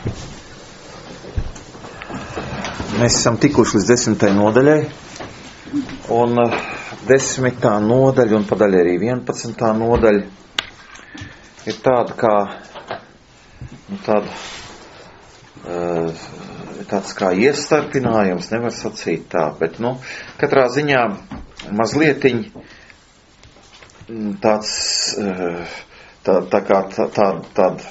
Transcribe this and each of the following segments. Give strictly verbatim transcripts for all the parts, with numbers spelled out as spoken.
Mēs esam tikuši līdz desmitai nodaļai, un desmitā nodaļa un padaļa arī vienpadsmitā nodaļa ir tāda kā, nu tāda, uh, tāds kā iestarpinājums, nevar sacīt tā, bet, nu, katrā ziņā mazlietiņ tāds, uh, tā, tā kā tā, tā, tāda,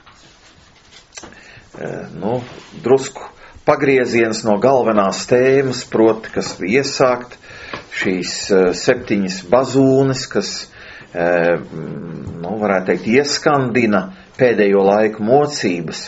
uh, nu, drusku pagrieziens no galvenās tēmas, proti, kas bija iesākt, šīs uh, septiņas bazūnes, kas, uh, nu, varētu teikt, ieskandina pēdējo laiku mocības.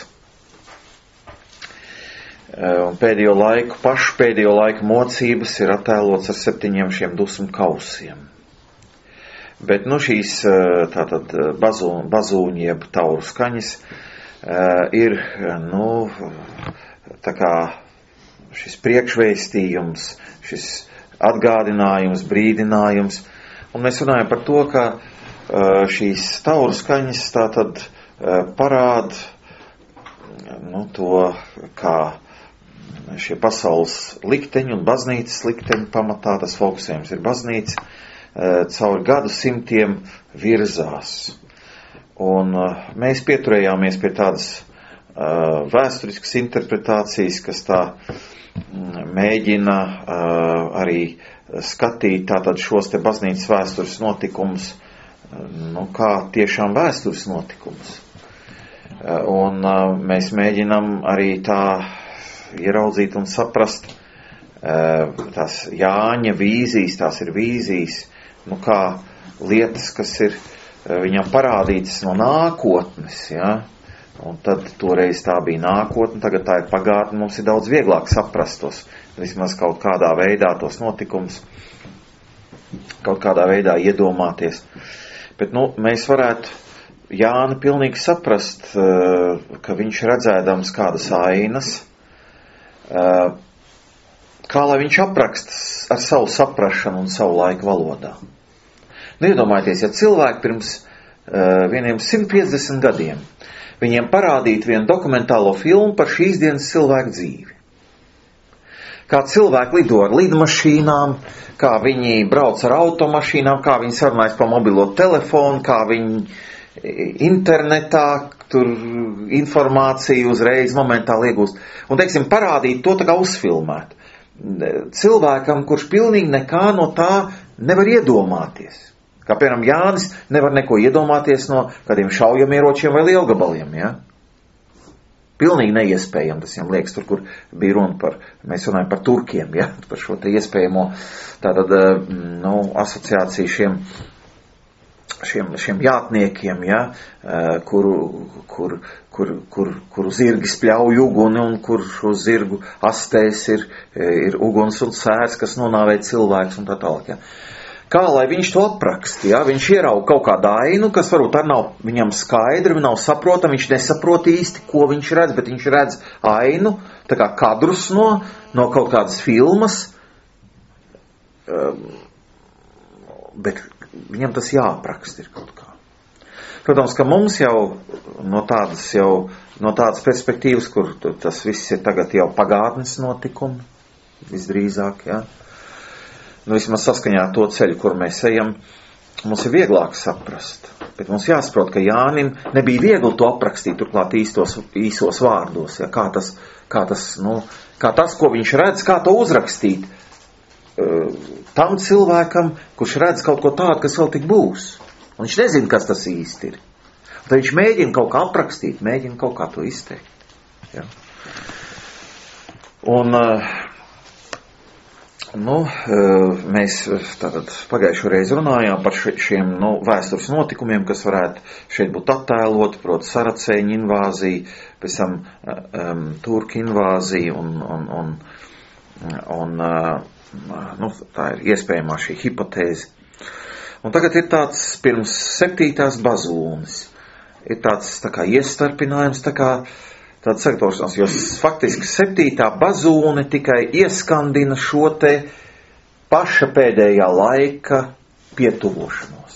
Uh, un pēdējo laiku, pašu pēdējo laiku mocības ir attēlots ar septiņiem šiem dusmu kausiem. Bet, nu, šīs uh, tātad bazūņi, bazūņi jeb tauru skaņas uh, ir, nu, tā kā šis priekšvēstījums, šis atgādinājums, brīdinājums, un mēs runājam par to, ka uh, šīs tauru skaņas tātad uh, parāda, nu, to, kā šie pasaules likteņi un baznīcas likteņi pamatā, tas fokusējums ir baznīca, uh, caur gadu simtiem virzās. Un uh, mēs pieturējāmies pie tādas Uh, vēsturiskas interpretācijas, kas tā mm, mēģina uh, arī skatīt tātad šos te baznīcas vēstures notikumus, uh, nu, kā tiešām vēstures notikumus. Uh, un uh, mēs mēģinam arī tā ieraudzīt un saprast uh, tās Jāņa vīzijas, tās ir vīzijas, nu, kā lietas, kas ir uh, viņam parādītas no nākotnes, jā. Un tad toreiz tā bija nākotne, tagad tā ir pagātne, mums ir daudz vieglāk saprast tos, vismaz kaut kādā veidā tos notikumus, kaut kādā veidā iedomāties. Bet, nu, mēs varētu Jāni pilnīgi saprast, ka viņš redzēdams kādas ainas, kā lai viņš apraksta ar savu saprašanu un savu laiku valodā. Nu, iedomājieties, ja cilvēki pirms vieniem simt piecdesmit gadiem viņiem parādīt vienu dokumentālo filmu par šīs dienas cilvēku dzīvi. Kā cilvēki lido ar lidmašīnām, kā viņi brauc ar automašīnām, kā viņi sarunājas pa mobilo telefonu, kā viņi internetā tur informāciju uzreiz momentāli iegūst. Un, teiksim, parādīt to tā kā uzfilmēt. Cilvēkam, kurš pilnīgi nekā no tā nevar iedomāties. Kā, piemēram, Jānis nevar neko iedomāties no kādiem šaujamieročiem vai lielgabaliem, ja? Pilnīgi neiespējami, tas viņam liekas, tur, kur bija runa par, mēs runājam par turkiem, ja? Par šo te iespējamo, tātad, nu, asociāciju šiem, šiem, šiem jātniekiem, ja? Kuru, kur, kur, kur, kur zirgi spļauj uguni un kur šo zirgu astēs ir, ir uguns un sērs, kas nonāvē cilvēks un tā tālāk, ja? Kā lai viņš to apraksta, ja? Viņš ierauga kaut kādu ainu, kas varbūt arī nav viņam skaidri, nav saprotam, viņš nesaprot īsti, ko viņš redz, bet viņš redz ainu, tā kā kadrus no, no kaut kādas filmas, um, bet viņam tas jāapraksta ir kaut kā. Protams, ka mums jau no tādas, jau, no tādas perspektīvas, kur tas viss ir tagad jau pagātnes notikumi, visdrīzāk, ja? Nu, vismaz saskaņā to ceļu, kur mēs ejam, mums ir vieglāk saprast. Bet mums jāsaprot, ka Jānim nebija viegli to aprakstīt, turklāt īstos, īsos vārdos. Ja, kā, tas, kā, tas, nu, kā tas, ko viņš redz, kā to uzrakstīt uh, tam cilvēkam, kurš redz kaut ko tādu, kas vēl tik būs. Un viņš nezina, kas tas īsti ir. Tad viņš mēģina kaut kā aprakstīt, mēģina kaut kā to izteikt. Ja. Un... Uh, Nu, mēs tātad pagājušo reizi runājām par šiem, nu, vēstures notikumiem, kas varētu šeit būt attēloti, proti saracēņu invāziju, pēc tam um, turku invāziju un, un, un, un uh, nu, tā ir iespējamā šī hipotēze. Un tagad ir tāds pirms septītās bazūnes, ir tāds tā kā iestarpinājums, tā kā tāda sagatavošanās, jo faktiski septītā bazūne tikai ieskandina šo te paša pēdējā laika pietuvošanos.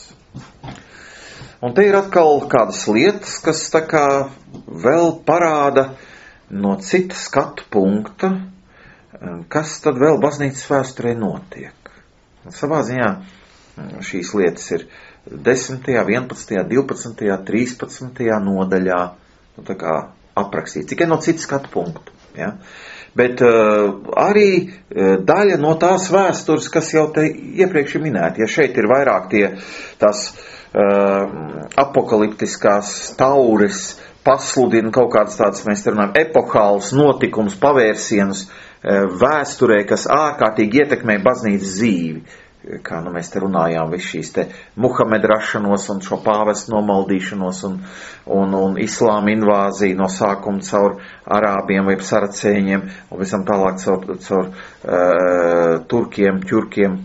Un te ir atkal kādas lietas, kas tā kā vēl parāda no cita skatu punkta, kas tad vēl baznīcas vēsturē notiek. Un savā ziņā šīs lietas ir desmitajā, vienpadsmitajā, divpadsmitajā, trīspadsmitajā nodaļā, nu tā kā aprakstīts, tikai no cita skatu punktu. Ja? Bet uh, arī uh, daļa no tās vēstures, kas jau te iepriekš ir minēta, ja šeit ir vairāk tie tās uh, apokaliptiskās tauris, pasludina kaut kādas tādas, mēs te runājam, epohāls notikums, pavērsienus uh, vēsturē, kas ārkārtīgi ietekmē baznīcas dzīvi. Kā nu mēs te runājām, visu šīs te Muhameda rašanos un šo pāvestu nomaldīšanos un, un, un islāma invāziju no sākuma caur arābiem vai saracēņiem un visam tālāk caur, caur uh, turkiem, ķurkiem.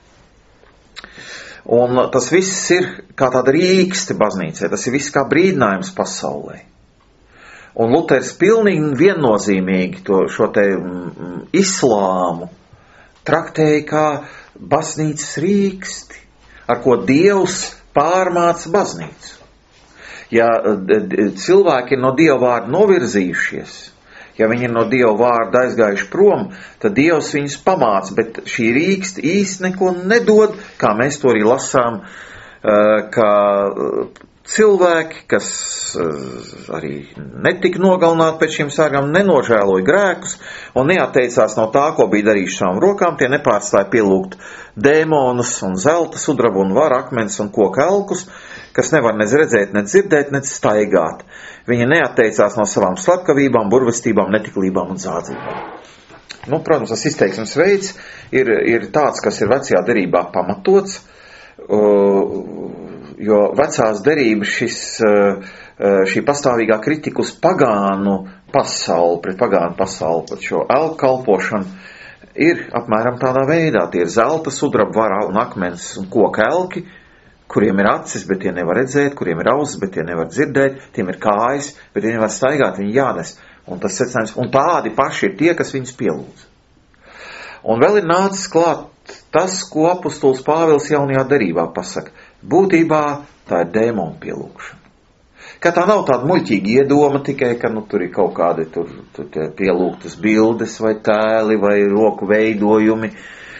Un tas viss ir kā tāda rīkste baznīcē, tas ir viss kā brīdinājums pasaulē. Un Luters pilnīgi viennozīmīgi to, šo te mm, islāmu traktēja kā baznīcas rīksti, ar ko Dievs pārmāca baznīcu. Ja cilvēki ir no Dieva vārda novirzījušies, ja viņi ir no Dieva vārda aizgājuši prom, tad Dievs viņus pamāca, bet šī rīksti īsti neko nedod, kā mēs to arī lasām, ka cilvēki, kas arī netika nogalināti pēc šīm sārgām, nenožēloja grēkus un neatteicās no tā, ko bija darījuši savām rokām, tie nepārstāja pielūgt dēmonus un zelta, sudrabu un varu akmens un koku elkus, kas nevar nec redzēt, nec dzirdēt, nec staigāt. Viņi neatteicās no savām slepkavībām, burvestībām, netiklībām un zādzībām. Nu, protams, tas izteiksmes veids ir, ir tāds, kas ir vecajā derībā pamatots, jo vecās derības šis, šī pastāvīgā kritika uz pagānu pasauli, pret pagānu pasauli, pret šo elku kalpošanu ir apmēram tādā veidā. Tie ir zelta, sudraba, vara un akmens un koka elki, kuriem ir acis, bet tie nevar redzēt, kuriem ir ausis, bet tie nevar dzirdēt, tiem ir kājas, bet tie nevar staigāt, viņi jānes. Un tas secinājums, un tādi paši ir tie, kas viņus pielūdz. Un vēl ir nācis klāt tas, ko apostols Pāvils jaunajā derībā pasaka. Būtībā tā ir dēmonu pielūgšana. Ka tā nav tāda muļķīga iedoma tikai, ka nu, tur ir kaut kādi tur, tur pielūgtas bildes vai tēli vai roku veidojumi,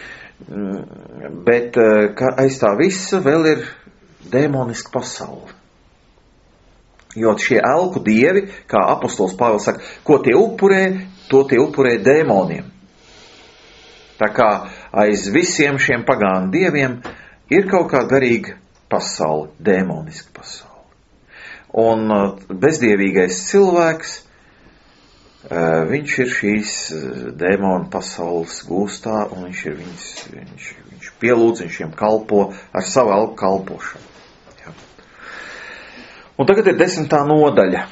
bet ka aiz tā visa vēl ir dēmoniska pasaule. Jo šie elku dievi, kā apostols Pāvils saka, ko tie upurē, to tie upurē dēmoniem. Tā kā aiz visiem šiem pagānu dieviem ir kaut kā garīga pasaule, dēmoniska pasaule. Un bezdievīgais cilvēks, viņš ir šīs dēmonu pasaules gūstā, un viņš ir viņas, viņš, viņš pielūdz, viņš viņiem kalpo ar savu elku kalpošanu. Ja. Un tagad ir desmitā nodaļa.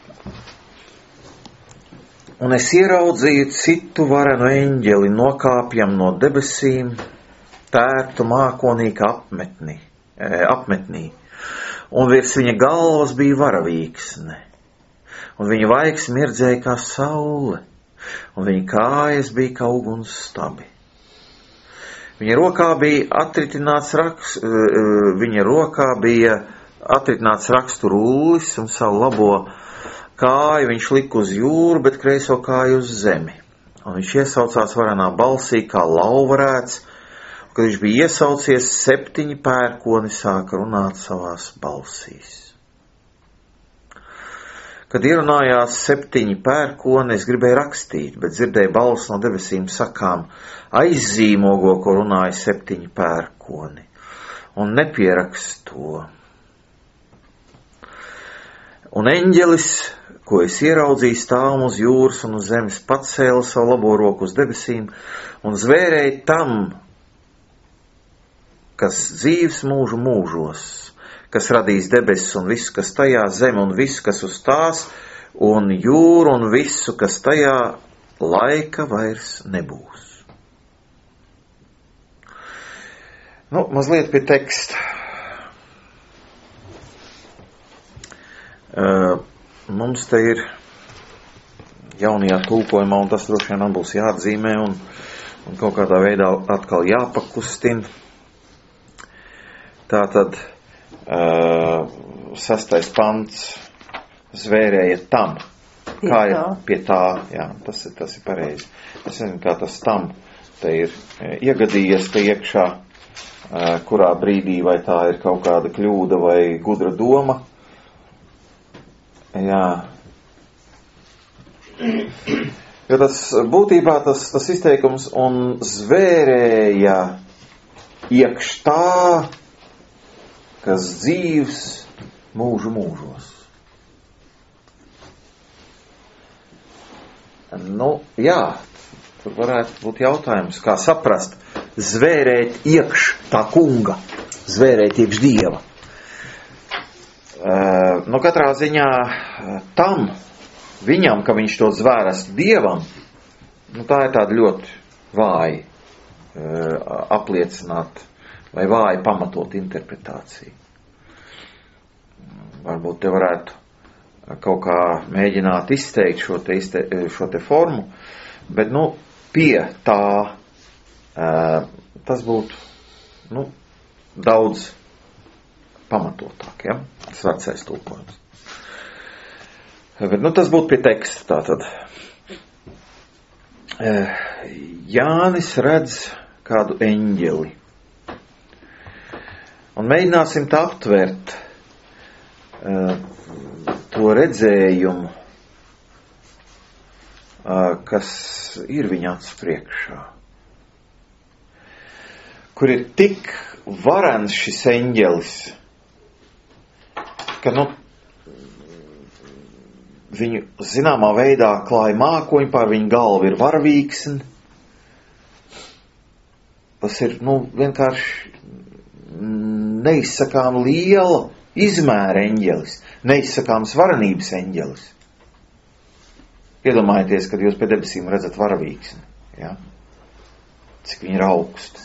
Un es ieraudzīju citu varenu eņģeli nokāpjam no debesīm, tērtu mākonīka apmetnī, apmetnī. Un virs viņa galvas bija varavīksne, un viņa vaigs mirdzēja kā saule, un viņa kājas bija kā uguns stabi. Viņa rokā bija atritināts raks, viņa rokā bija atritināts rakstu rullis, un savu labo kāju viņš lika uz jūru, bet kreiso kāju uz zemi. Un viņš iesaucās varenā balsī kā lauvarēts. Kad viņš bija iesaucies, septiņi pērkoni sāka runāt savās balsīs. Kad ierunājās septiņi pērkoni, es gribēju rakstīt, bet dzirdēju balsi no debesīm sakām, aizzīmogo, ko runāja septiņi pērkoni, un nepierakst to. Un eņģelis, ko es ieraudzīju stāvam uz jūras un uz zemes, pacēla savu labo roku uz debesīm un zvērēja tam, kas dzīves mūžu mūžos, kas radīs debesis un visu, kas tajā, zemi un visu, kas uz tās, un jūru un visu, kas tajā, laika vairs nebūs. Nu, mazliet pie teksta. Uh, mums te ir jaunajā tulkojumā, un tas droši vien būs jāatzīmē, un, un kaut kādā veidā atkal jāpakustina. Tātad uh, sastais pants zvērēja tam. Pie kā ir tā. pie tā, jā, tas ir, tas ir pareizi. Es nezinu, kā tas tam te ir iegadījies te iekšā, kurā brīdī, vai tā ir kaut kāda kļūda vai gudra doma. Jā. Jo tas būtībā tas, tas izteikums un zvērēja iekš tā, kas dzīvs mūžu mūžos. Nu, jā, tur varētu būt jautājums, kā saprast, zvērēt iekš tā kunga, zvērēt iekš Dieva. Uh, nu, katrā ziņā tam, viņam, ka viņš to zvērst Dievam, nu, tā ir tāda ļoti vāja uh, apliecināt vai vāja pamatot interpretācija. Varbūt te varētu kaut kā mēģināt izteikt šo te, izte, šo te formu, bet, nu, pie tā uh, tas būtu, nu, daudz pamatotāk, ja? Tas vecais tulkojums. Bet, nu, tas būtu pie teksta, tātad. Jānis redz kādu eņģeli. Un mēģināsim tā aptvert to redzējumu, kas ir viņa acu priekšā. Kur ir tik varens šis eņģelis, ka, nu, viņu zināmā veidā klāja mākoņi, pār viņu galvu ir varavīksni. Tas ir, nu, vienkārši neizsakām liela izmēra eņģelis, neizsakāms varenības eņģelis. Iedomājieties, kad jūs pie debesīm redzat varavīksni, ja? Cik viņi ir augsti.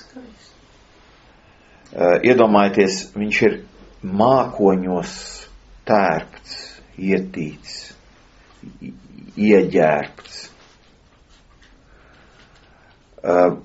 Uh, iedomājieties, viņš ir mākoņos tērpts, ietīts, ieģērbts. Uh,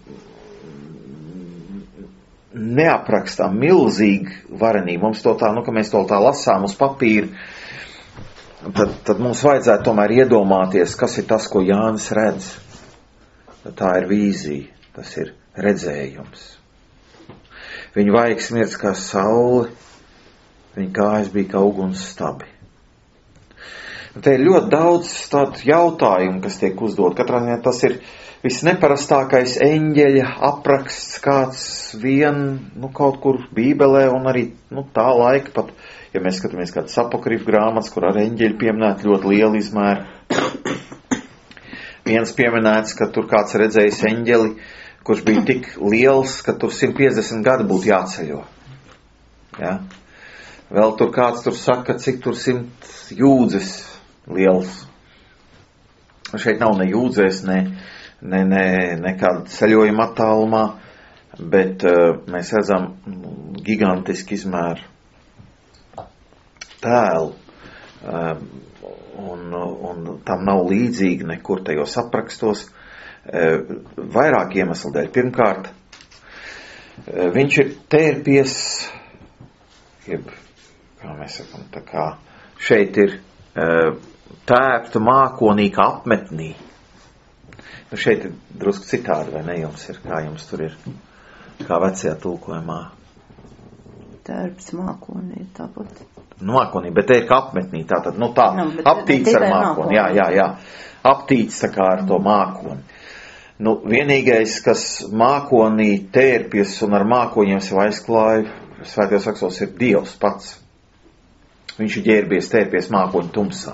neaprakstām milzīgi varenība. Mums to tā, nu, ka mēs to tā lasām uz papīra, tad, tad mums vajadzētu tomēr iedomāties, kas ir tas, ko Jānis redz. Tā ir vīzija, tas ir redzējums. Viņa vaigs mirdz kā saule, viņa kājas bija kā uguns stabi. Un te ir ļoti daudz tādu jautājumu, kas tiek uzdot. Katrā ziņā tas ir visneparastākais eņģeļa apraksts, kāds vien, nu, kaut kur Bībelē un arī, nu, tā laika pat, ja mēs skatāmies kādas apokrifu grāmatas, kur ar eņģeļu pieminēt ļoti lielu izmēru. Viens pieminēts, ka tur kāds redzējis eņģeli, kurš bija tik liels, ka tur simt piecdesmit gadi būtu jāceļo. Ja? Vēl tur kāds tur saka, cik tur simt jūdzes liels. Šeit nav ne jūdzēs, ne, ne, ne, ne kāda ceļojuma attālumā, bet uh, mēs redzam gigantiski izmēru tēlu. Uh, un, un tam nav līdzīgi nekur tajos aprakstos. Uh, vairāk iemeslu dēļ. Pirmkārt, uh, viņš ir tērpies, jeb, kā mēs sakam, tā kā šeit ir uh, tērpta mākonī kā apmetnī. Nu, šeit ir drusku citādi, vai ne jums ir, kā jums tur ir, kā vecajā tulkojumā. Tērps mākonī, tāpat. Nu, mākonī, bet te ir kā apmetnī, tātad, nu tā, no, aptīts ar mākoni, jā, jā, jā, aptīts tā kā ar to mākoni. Nu, vienīgais, kas mākonī tērpjas un ar mākoņiem sev aizklāja, svētajos rakstos, ir Dievs pats. Viņš ir ģērbies, tērpies mākoņu tumsā.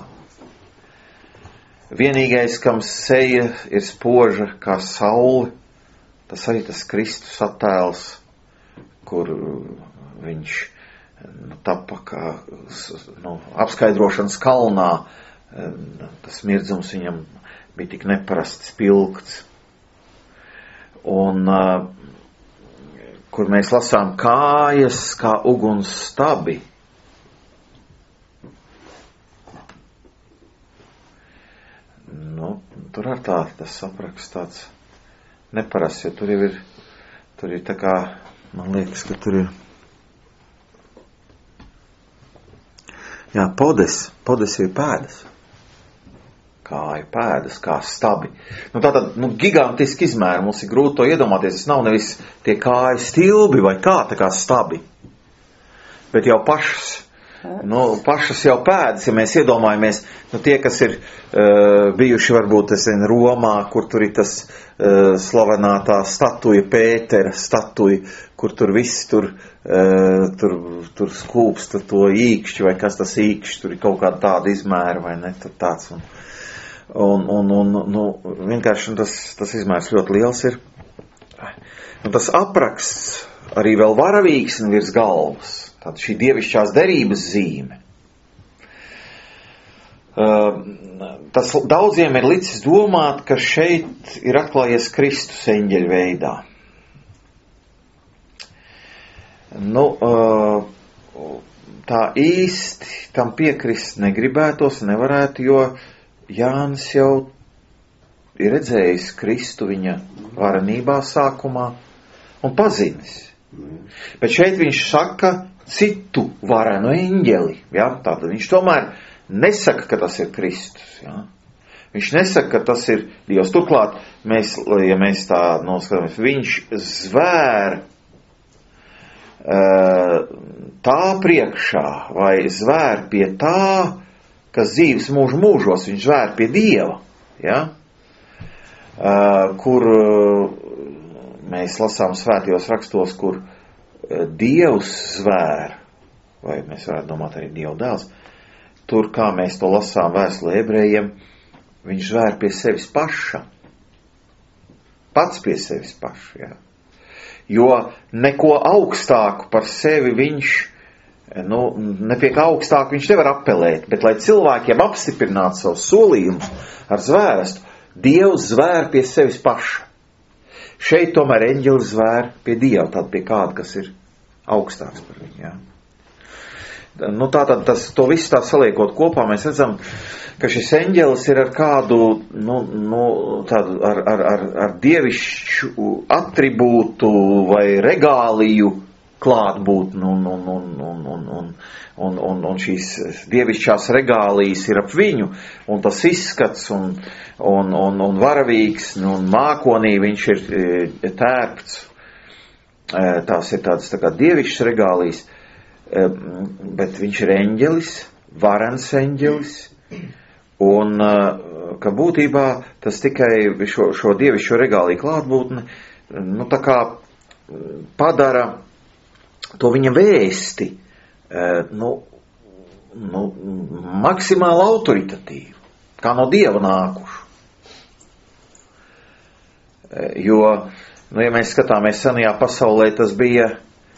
Vienīgais, kam seja ir spoža kā saule, tas arī tas Kristus attēls, kur viņš, nu, tapa kā, nu, apskaidrošanas kalnā, tas mirdzums viņam bija tik neparasts pilgts. Un, kur mēs lasām kājas kā uguns stabi. Nu, tur ar tā, tas apraksts tāds neparasts, jo tur jau ir, tur ir tā kā, man liekas, ka tur ir, jā, podes, podes ir pēdas, kāju pēdas, kā stabi. Nu, tātad, nu, gigantiski izmēri, mums ir grūti to iedomāties, tas nav nevis tie kāju stilbi vai kā, tā kā stabi, bet jau pašas, nu, pašas jau pēdas, ja mēs iedomājamies, nu, tie, kas ir uh, bijuši varbūt, es zinu, Romā, kur tur ir tas uh, slavenā tā statuja, Pētera statuja, kur tur viss tur, uh, tur, tur skūpsta to īkšķi, vai kas tas īkšķi, tur ir kaut kāda tāda izmēra, vai ne, tur tāds, un, un, un, un nu, vienkārši tas, tas izmērs ļoti liels ir. Un tas apraksts arī vēl varavīksni virs galvas, tāda šī dievišķās derības zīme. Uh, tas daudziem ir licis domāt, ka šeit ir atklājies Kristus eņģeļa veidā. Nu, uh, tā īsti tam piekrist negribētos, nevarētu, jo Jānis jau ir redzējis Kristu viņa varenībā sākumā un pazinis. Bet šeit viņš saka citu varenu eņģeli. Ja? Tātad viņš tomēr nesaka, ka tas ir Kristus. Ja? Viņš nesaka, ka tas ir Dievs. Turklāt, mēs, ja mēs tā noskatāmies, viņš zvēr tā priekšā vai zvēr pie tā, kas dzīves mūžu mūžos, viņš zvēr pie Dieva, ja? Kur mēs lasām svētajos rakstos, kur Dievs zvēr, vai mēs varētu domāt arī Dieva dēls, tur, kā mēs to lasām vēstulē ebrejiem, viņš zvēr pie sevis paša, pats pie sevis paša, ja? Jo neko augstāku par sevi viņš, nu, ne pie kā augstāku viņš nevar apelēt, bet lai cilvēkiem apstiprinātu savus solījumus ar zvērestu, Dievs zvēr pie sevis paša. Šeit tomēr eņģelis zvēr pie Dieva, tad pie kāda, kas ir augstāks par viņu, jā. Nu, tātad tas, to visu tā saliekot kopā, mēs redzam, ka šis eņģelis ir ar kādu, nu, nu tādu, ar, ar, ar, ar dievišķu atribūtu vai regāliju klātbūtni, un, un, un, un, un, un, un, un, un šīs dievišķās regālijas ir ap viņu, un tas izskats, un, un, un, un varavīgs, un mākonī viņš ir tērpts, tās ir tādas tā kā dievišķas regālijas, bet viņš ir eņģelis, varens eņģelis, un ka būtībā tas tikai šo, šo dievišķo regāliju klātbūtni, nu tā kā padara to viņa vēsti, nu, nu maksimāli autoritatīvu, kā no Dieva nākušu. Jo, nu, ja mēs skatāmies senajā pasaulē, tas bija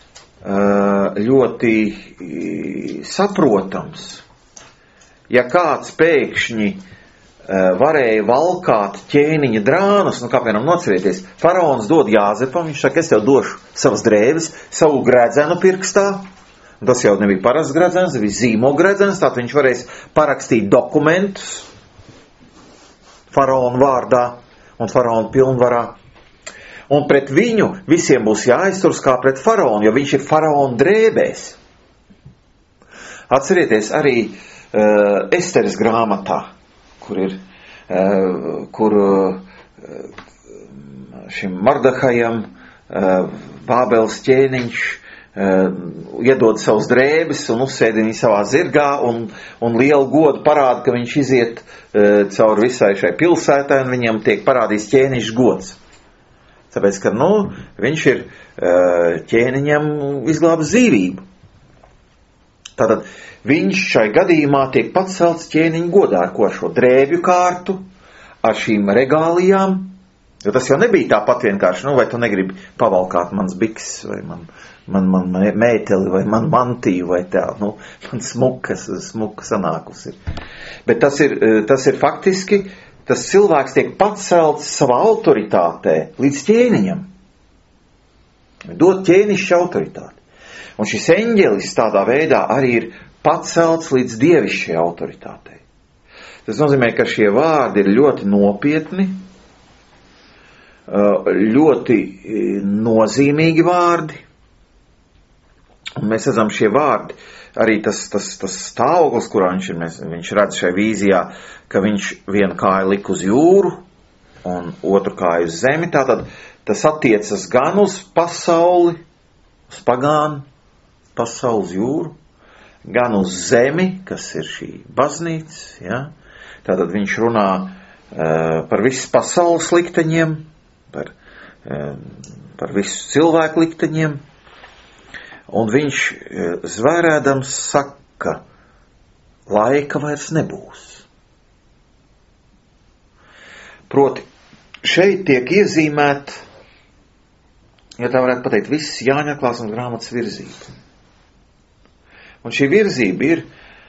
ļoti saprotams. Ja kāds pēkšņi varēja valkāt ķēniņa drānus, nu kā piemēram nocerieties, faraons dod Jāzepam, viņš saka, es tev došu savas drēbes, savu gredzenu pirkstā, un tas jau nebija parasts gredzens, tas bija zīmogu gredzens, tātad viņš varēs parakstīt dokumentus faraona vārdā un faraona pilnvarā. Un pret viņu visiem būs jāizturas kā pret faraonu, jo viņš ir faraona drēbēs. Atcerieties arī uh, Esteres grāmatā, kur ir, uh, kur uh, šim Mardahajam uh, Bābeles ķēniņš uh, iedod savus drēbes un uzsēdina savā zirgā un, un lielu godu parāda, ka viņš iziet uh, cauri visai šai pilsētai un viņam tiek parādīts ķēniņš gods. Tāpēc, ka, nu, viņš ir ķēniņam izglābis dzīvību. Tātad viņš šai gadījumā tiek pacelts ķēniņa godā, ar ko ar šo drēbju kārtu, ar šīm regālijām, jo tas jau nebija tāpat vienkārši, nu, vai tu negribi pavalkāt mans biks, vai man, man, man mēteli, vai man mantiju, vai tā, nu, man smukas, smuka sanākusi ir. Bet tas ir, tas ir faktiski, tas cilvēks tiek pacelts savā autoritātē līdz ķēniņam. Dot ķēnišķa autoritāti. Un šis eņģelis tādā veidā arī ir pacelts līdz dievišķai autoritātei. Tas nozīmē, ka šie vārdi ir ļoti nopietni, ļoti nozīmīgi vārdi. Un mēs redzam, šie vārdi arī tas, tas, tas stāvoklis, kurā viņš ir, mēs, viņš redz šajā vīzijā, ka viņš vienu kāju lik uz jūru un otru kāju uz zemi, tātad tas attiecas gan uz pasauli, uz pagānu pasauli, uz jūru, gan uz zemi, kas ir šī baznīca, ja? Tātad viņš runā uh, par visu pasaules likteņiem, par, uh, par visu cilvēku likteņiem, un viņš uh, zvērēdams saka, laika vairs nebūs. Proti, šeit tiek iezīmēt, ja tā varētu pateikt, viss Jāņa atklāsmes grāmatas virzība. Un šī virzība ir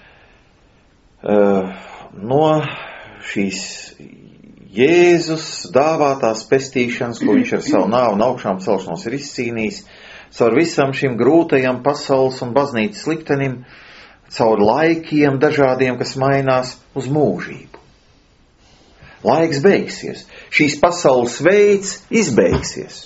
uh, no šīs Jēzus dāvātās pestīšanas, ko viņš ar savu nāvu un augšām celšanos ir izcīnījis, caur visam šim grūtajam pasaules un baznīcas liktenim, caur laikiem dažādiem, kas mainās uz mūžību. Laiks beigsies. Šīs pasaules veids izbeigsies.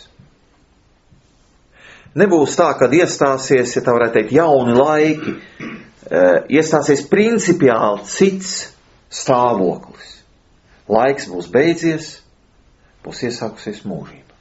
Nebūs tā, kad iestāsies, ja tā varētu teikt, jauni laiki, iestāsies principiāli cits stāvoklis. Laiks būs beidzies, būs iesākusies mūžība.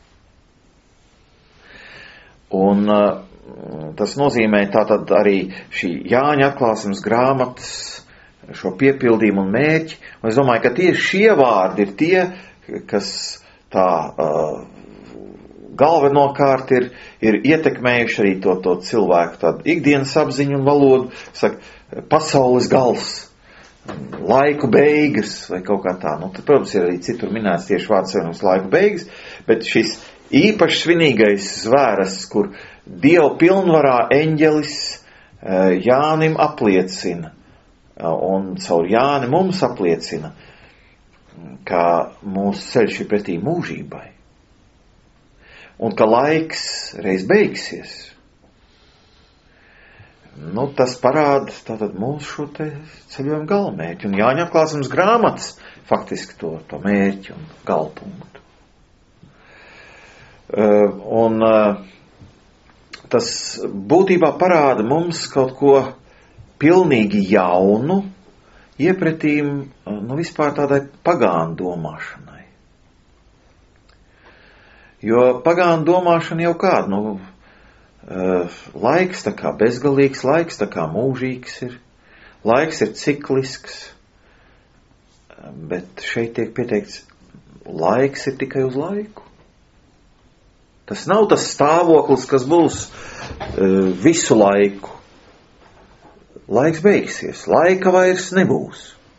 Un tas nozīmē tātad arī šī Jāņa atklāsmes grāmatas šo piepildījumu un mērķi. Un es domāju, ka tieši šie vārdi ir tie, kas tā uh, galvenokārt ir, ir ietekmējuši arī to, to cilvēku tādu ikdienas apziņu un valodu, saka, pasaules gals, laiku beigas vai kaut kā tā. Nu, tad, protams, ir arī citur minēts tieši vārds savienojums laiku beigas, bet šis īpaši svinīgais zvēras, kur Dieva pilnvarā eņģelis Jānim apliecina, un caur Jāni mums apliecina, ka mūsu ceļš ir pretī mūžībai. Un ka laiks reiz beigsies. Nu, tas parāda tātad mūsu šo te ceļojumu galvmērķi. Un Jāņa atklāsmes grāmatas faktiski to, to mērķi un galpunktu. Uh, un uh, tas būtībā parāda mums kaut ko pilnīgi jaunu, iepretīm, uh, nu, vispār tādai pagānu domāšanai. Jo pagānu domāšana jau kāda, nu, uh, laiks tā kā bezgalīgs, laiks tā kā mūžīgs ir, laiks ir ciklisks, bet šeit tiek pieteikts, laiks ir tikai uz laiku. Tas nav tas stāvoklis, kas būs uh, visu laiku. Laiks beigsies, laika vairs nebūs.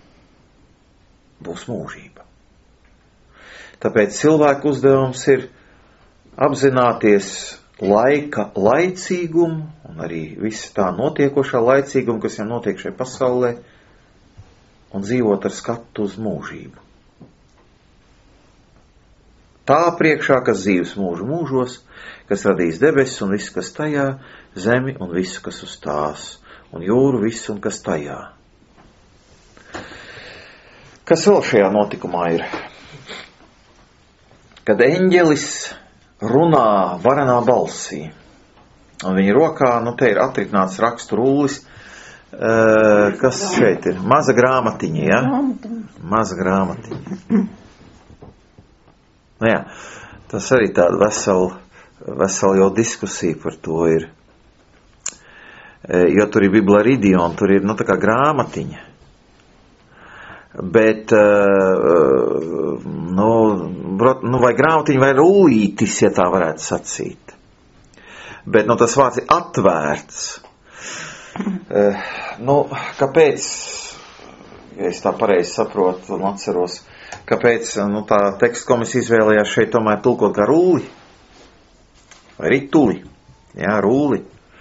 Būs mūžība. Tāpēc cilvēku uzdevums ir apzināties laika laicīgumu un arī visa tā notiekošā laicīgumu, kas jau notiek šajā pasaulē, un dzīvot ar skatu uz mūžību. Tā priekšā, kas dzīves mūžu mūžos, kas radīs debesis un visu, kas tajā, zemi un visu, kas uz tās, un jūru visu un kas tajā. Kas vēl šajā notikumā ir? Kad eņģelis runā varenā balsī, un viņa rokā, nu te ir atriknāts rakstu rullis, uh, kas šeit ir? Maza grāmatiņa, ja? Maza grāmatiņa. Nu jā, tas arī tāda vesela, vesela jau diskusija par to ir. Jo tur ir Biblaridion, tur ir, nu, tā kā grāmatiņa. Bet, nu, nu vai grāmatiņa vai rullītis, ja tā varētu sacīt. Bet, nu, tas vārds ir atvērts. Nu, kāpēc, ja es tā pareizi saprotu un atceros, kāpēc, nu, tā teksta komisija izvēlējās šeit tomēr tulkot kā rulli? Vai rituli? Jā, rulli.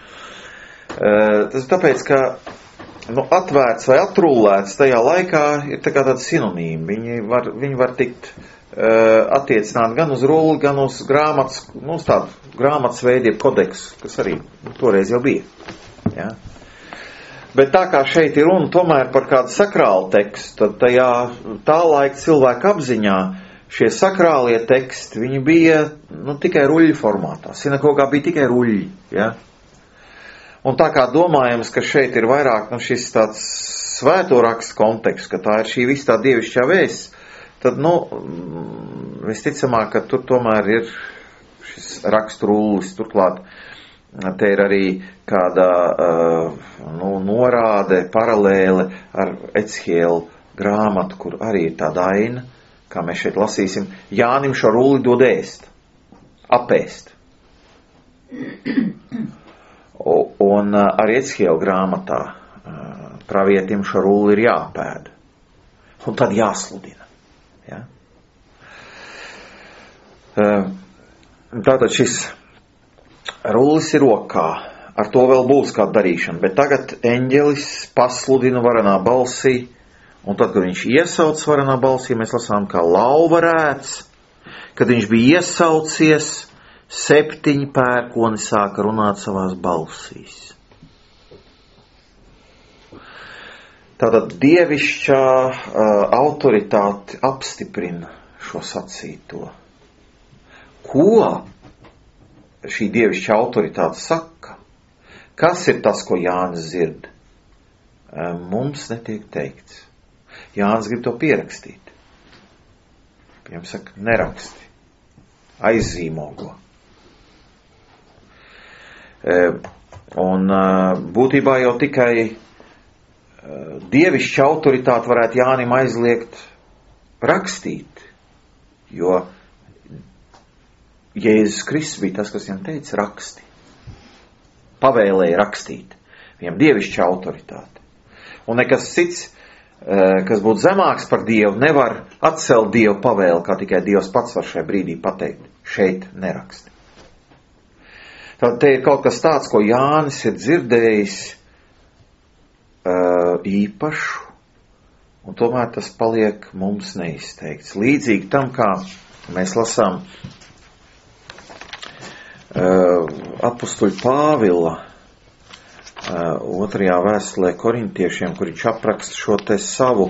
Tas tāpēc, ka, nu, atvērts vai atrullēts tajā laikā ir tā kā tāda sinonīma. Viņi var, viņi var tikt uh, attiecināt gan uz rulli, gan uz grāmatas, nu, uz tādu grāmatas veidu, kodeks, kas arī nu, toreiz jau bija. Jā. Bet tā kā šeit ir runa tomēr par kādu sakrālu tekstu, tad tajā tā laika cilvēku apziņā šie sakrālie teksti, viņi bija, nu, tikai ruļļu formātā. Sinagogā bija tikai ruļļi, ja? Un tā kā domājams, ka šeit ir vairāk, nu, šis tāds svēto rakstu konteksts, ka tā ir šī viss tā dievišķā vēsts, tad, nu, visticamāk, ka tur tomēr ir šis rakstu rullis, turklāt te ir arī kāda nu, norāde, paralēle ar Ecihiela grāmatu, kur arī ir tāda aina, kā mēs šeit lasīsim, Jānim šo rulli dod ēst, apēst. Un arī Ecihiela grāmatā pravietim šo rulli ir jāpēd. Un tad jāsludina. Ja? Tātad šis rullis ir rokā, ar to vēl būs kāda darīšana, bet tagad eņģelis pasludina varenā balsī, un tad, kad viņš iesauc varenā balsī, mēs lasām kā lauvarēts, kad viņš bija iesaucies, septiņi pērkoni sāka runāt savās balsīs. Tātad dievišķā uh, autoritāte apstiprina šo sacīto. Ko šī dievišķa autoritāte saka? Kas ir tas, ko Jānis dzird? Mums netiek teikts. Jānis grib to pierakstīt. Viņam saka, neraksti. Aizzīmogo. Un būtībā jau tikai dievišķa autoritāte varētu Jānim aizliegt rakstīt, jo Jēzus Kristus bija tas, kas viņam teica raksti. Pavēlēja rakstīt. Viņam dievišķa autoritāte. Un nekas cits, kas būtu zemāks par Dievu, nevar atcelt Dievu pavēli, kā tikai Dievs pats var šajā brīdī pateikt. Šeit neraksti. Tad te ir kaut kas tāds, ko Jānis ir dzirdējis īpašu, un tomēr tas paliek mums neizteikts. Līdzīgi tam, kā mēs lasām apustuļa Pāvila otrajā vēstulē korintiešiem, kur viņš apraksta šo te savu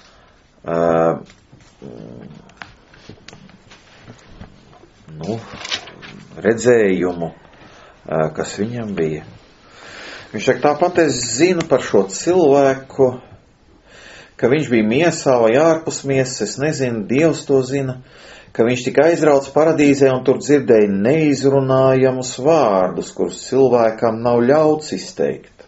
nu, redzējumu, kas viņam bija. Viņš saka, tāpat es zinu par šo cilvēku, ka viņš bija miesā vai ārpus miesas, es nezinu, Dievs to zina, ka viņš tika aizrauts paradīzē un tur dzirdēja neizrunājamus vārdus, kurus cilvēkam nav ļauts izteikt.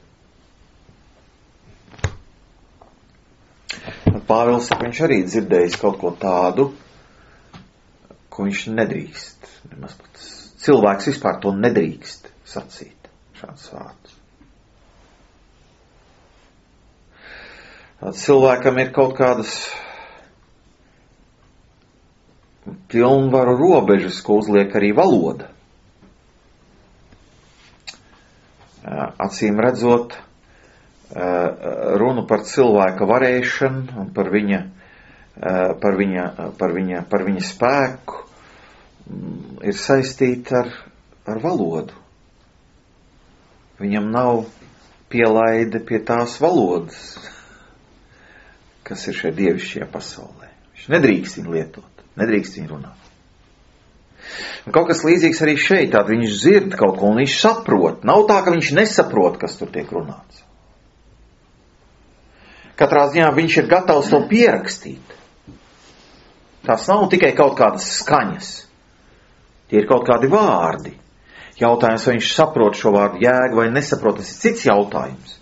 Pāvils, viņš arī dzirdējis kaut ko tādu, ko viņš nedrīkst. Cilvēks vispār to nedrīkst sacīt, šāds vārds. Tāds cilvēkam ir kaut kādas pilnvaru robežas, ko uzliek arī valoda. Acīm redzot, runu par cilvēka varēšanu un par viņa, par viņa, par viņa, par viņa spēku ir saistīta ar, ar valodu. Viņam nav pielaide pie tās valodas, kas ir šajā dievišķajā pasaulē. Viņš nedrīkst viņu lietot. Nedrīkst viņu runāt. Un kaut kas līdzīgs arī šeit, tād viņš dzird kaut ko un viņš saprot. Nav tā, ka viņš nesaprot, kas tur tiek runāts. Katrā ziņā viņš ir gatavs to pierakstīt. Tās nav tikai kaut kādas skaņas. Tie ir kaut kādi vārdi. Jautājums, vai viņš saprot šo vārdu jēgu vai nesaprot, tas ir cits jautājums.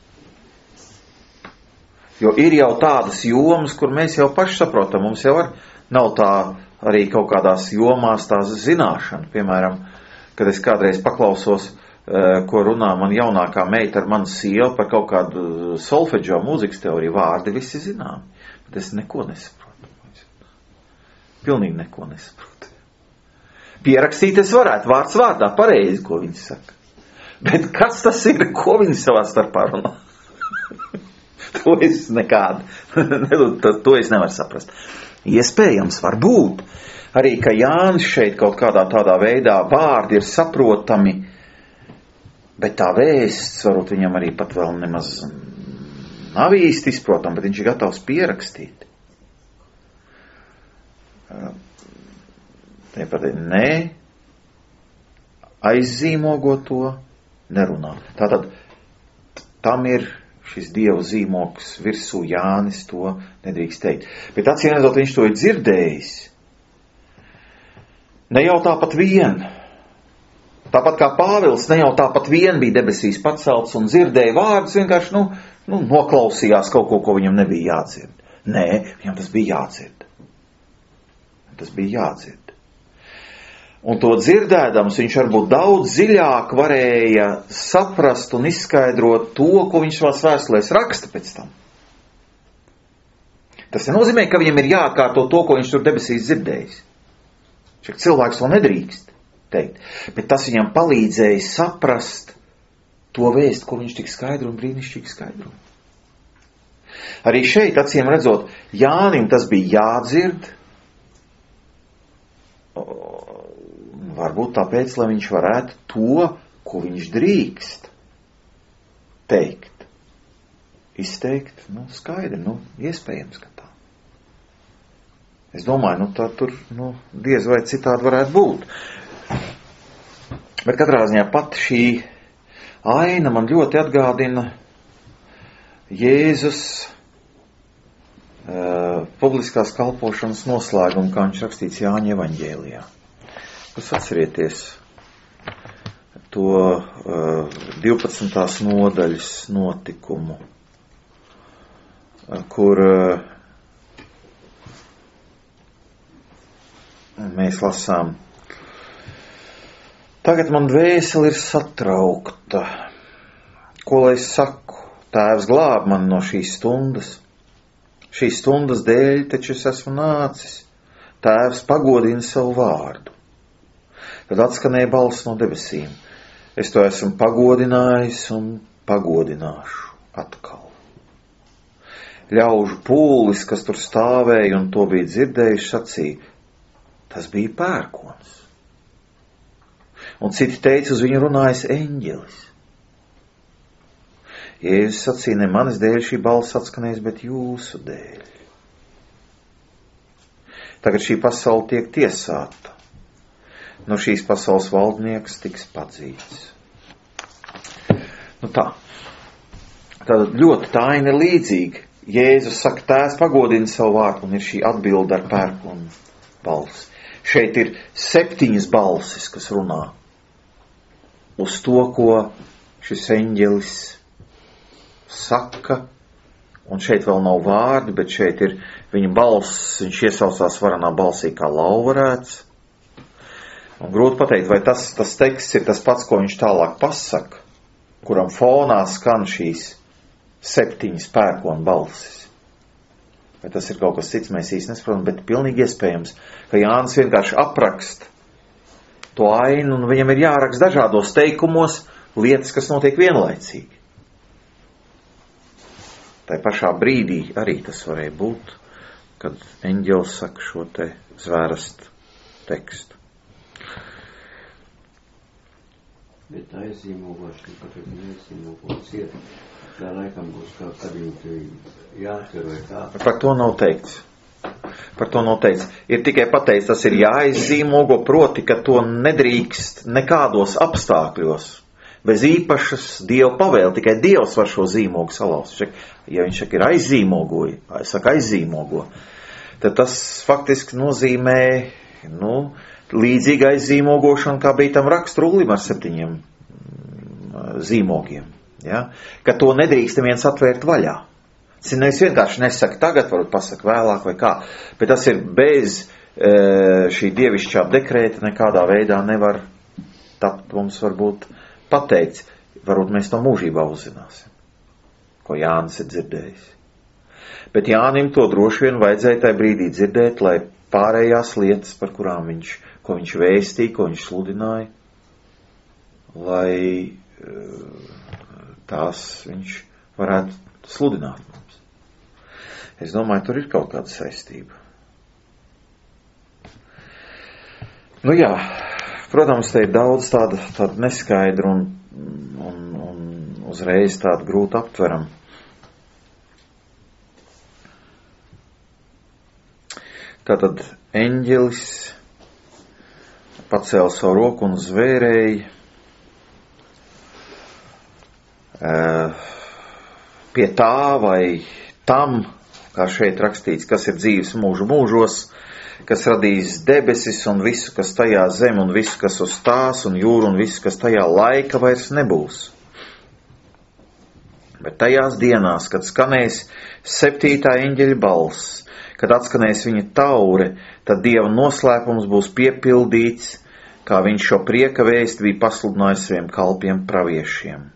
Jo ir jau tādas jomas, kur mēs jau paši saprotam, mums jau var nav tā arī kaut kādās jomās tās zināšana. Piemēram, kad es kādreiz paklausos, ko runā man jaunākā meita ar manu sievu par kaut kādu solfedžo mūzikas teoriju, vārdi visi zinām. Bet es neko nesaprotu. Pilnīgi neko nesaprotu. Pierakstīt es varētu vārds vārdā pareizi, ko viņi saka. Bet kas tas ir, ko viņi savā starpā runā? To es nekādu, to, to es nevaru saprast. Iespējams, var būt arī, ka Jānis šeit kaut kādā tādā veidā vārdi ir saprotami, bet tā vēsts varbūt viņam arī pat vēl nemaz nav īsti izprotam, bet viņš ir gatavs pierakstīt. Tepat ne, aizzīmogo to, nerunā. Tātad tam ir šis Dieva zīmogs virsū, Jānis to nedrīkst teikt. Bet acīm redzot, viņš to ir dzirdējis. Ne jau tāpat vien. Tāpat kā Pāvils, ne jau tāpat vien bija debesīs pacelts un dzirdēja vārdus, vienkārši, nu, nu, noklausījās kaut ko, ko viņam nebija jādzird. Nē, viņam tas bija jādzird. Tas bija jādzird. Un to dzirdēdams, viņš varbūt daudz dziļāk varēja saprast un izskaidrot to, ko viņš savās vēstulēs raksta pēc tam. Tas nenozīmē, ka viņam ir jāatkārto to, ko viņš tur debesīs dzirdējis. Šeit cilvēks to nedrīkst teikt. Bet tas viņam palīdzēja saprast to vēstu, ko viņš tik skaidru un brīnišķīgi skaidro. Arī šeit, acīm redzot, Jānim tas bija jādzird. Varbūt tāpēc, lai viņš varētu to, ko viņš drīkst teikt, izteikt, nu, skaidri, nu, iespējams, ka tā. Es domāju, nu, tā tur, nu, diez vai citādi varētu būt. Bet katrā ziņā pat šī aina man ļoti atgādina Jēzus uh, publiskās kalpošanas noslēgumu, kā viņš rakstīts Jāņa evaņģēlijā. Jūs atcerieties to uh, divpadsmitās nodaļas notikumu, uh, kur uh, mēs lasām: Tagad man dvēsele ir satraukta. Ko lai es saku? Tēvs glāb man no šīs stundas. Šīs stundas dēļ taču es esmu nācis. Tēvs pagodina savu vārdu. Tad atskanēja balss no debesīm. Es to esmu pagodinājis un pagodināšu atkal. Ļaužu pūlis, kas tur stāvēja un to bija dzirdējuši, sacīja: tas bija pērkons. Un citi teica, uz viņu runājis eņģelis. Jēzus sacīja: ne manis dēļ šī balss atskanēs, bet jūsu dēļ. Tagad šī pasaule tiek tiesāta. No šīs pasaules valdnieks tiks padzīts. Nu tā. Tātad ļoti tā aina ir līdzīga. Jēzus saka, Tēvs pagodina savu vārdu, un ir šī atbilde ar pērkonu balsi. Šeit ir septiņas balsis, kas runā uz to, ko šis eņģelis saka. Un šeit vēl nav vārdi, bet šeit ir viņa balss, viņš iesaucās varanā balsī kā lauvarēts. Un grūti pateikt, vai tas, tas teksts ir tas pats, ko viņš tālāk pasaka, kuram fonā skan šīs septiņas pērkona balsis. Vai tas ir kaut kas cits, mēs īsti nesaprotam, bet pilnīgi iespējams, ka Jānis vienkārši apraksta to ainu, un viņam ir jāraksta dažādos teikumos lietas, kas notiek vienlaicīgi. Tai pašā brīdī arī tas varēja būt, kad eņģelis saka šo te zvērast tekstu. Bet aizzīmogošana, pat ja neizzīmogo ciet, tā laikam būs kā kadījumi jāatver vai kā. Par to nav teikts. Par to nav teikts. Ir tikai pateikts, tas ir jāizzīmogo, proti, ka to nedrīkst nekādos apstākļos, bez īpašas Dieva pavēle, tikai Dievs var šo zīmogu salauzt. Ja viņš saka, ir aizzīmogoji, saka aizzīmogo, tad tas faktiski nozīmē, nu, līdzīga aizzīmogošana, kā bija tam raksturulim ar septiņiem zīmogiem. Ja? Ka to nedrīkst neviens atvērt vaļā. Tas nevis vienkārši nesaka tagad, varbūt pasaka vēlāk vai kā, bet tas ir bez e, šī dievišķā dekrēta nekādā veidā nevar tapt mums varbūt pateikts. Varbūt mēs to mūžībā uzzināsim, ko Jānis ir dzirdējis. Bet Jānim to droši vien vajadzēja tajā brīdī dzirdēt, lai pārējās lietas, par kurām viņš, ko viņš vēstīja, ko viņš sludināja, lai tās viņš varētu sludināt mums. Es domāju, tur ir kaut kāda saistība. Nu jā, protams, te ir daudz tāda, tāda neskaidra un, un, un uzreiz tāda grūti aptveram. Tātad eņģelis pacēla savu roku un zvērēja. Uh, pie tā vai tam, kā šeit rakstīts, kas ir dzīves mūžu mūžos, kas radīs debesis un visu, kas tajā zem un visu, kas uz tās un jūru un visu, kas tajā laika vairs nebūs. Bet tajās dienās, kad skanēs septītā eņģeļa balss, kad atskanēs viņa taure, tad Dieva noslēpums būs piepildīts, kā viņš šo prieka vēsti bija pasludinājis saviem kalpiem praviešiem.